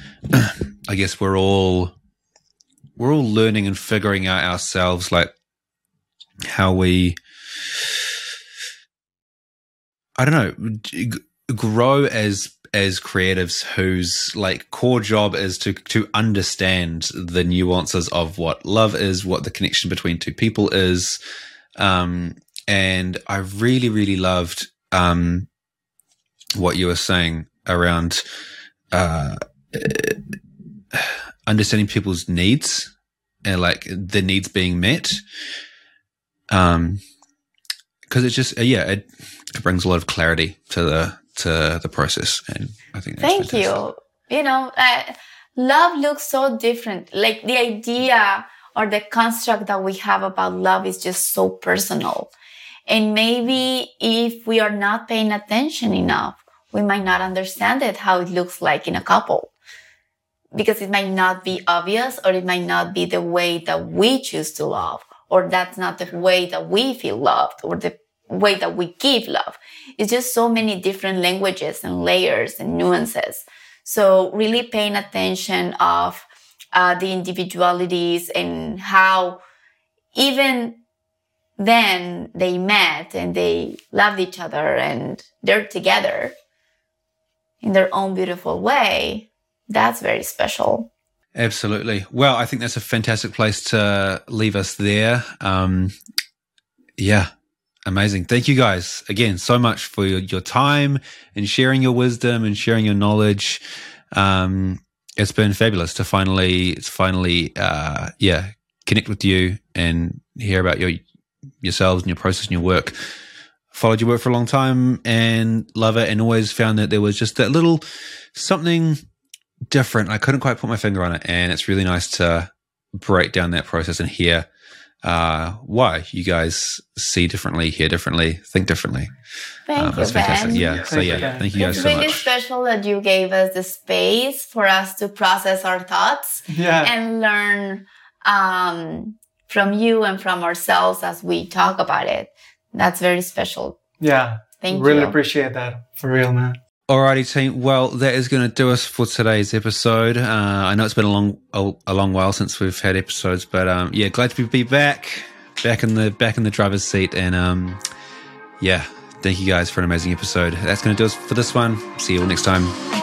I guess we're all we're all learning and figuring out ourselves, like how we, I don't know, g- grow as as creatives whose like core job is to to understand the nuances of what love is, what the connection between two people is. Um, and I really, really loved um, what you were saying around uh, understanding people's needs and like the needs being met. Um, because it's just uh, yeah, it, it brings a lot of clarity to the to the process, and I think that's thank fantastic. you. You know, uh, love looks so different. Like the idea or the construct that we have about love is just so personal. And maybe if we are not paying attention enough, we might not understand it, how it looks like in a couple. Because it might not be obvious, or it might not be the way that we choose to love, or that's not the way that we feel loved, or the way that we give love. It's just so many different languages and layers and nuances. So really paying attention of uh, the individualities and how even then they met and they loved each other and they're together in their own beautiful way. That's very special. Absolutely. Well, I think that's a fantastic place to leave us there. Um, yeah, amazing. Thank you guys again so much for your, your time and sharing your wisdom and sharing your knowledge. Um, it's been fabulous to finally, it's finally, uh, yeah, connect with you and hear about your yourselves and your process and your work. Followed your work for a long time and love it, and always found that there was just that little something different. I couldn't quite put my finger on it, and it's really nice to break down that process and hear uh, why you guys see differently, hear differently, think differently. Thank um, you, That's fantastic. Ben. Yeah. Thank So you, yeah, Ben. thank you guys It's so really much. special that you gave us the space for us to process our thoughts Yeah. and learn um, from you and from ourselves as we talk about it. That's very special. Yeah. Thank really you. appreciate that. For real, man. Alrighty, team. Well, that is going to do us for today's episode. Uh, I know it's been a long, a, a long while since we've had episodes, but um, yeah, glad to be back, back in the back in the driver's seat, and um, yeah, thank you guys for an amazing episode. That's going to do us for this one. See you all next time.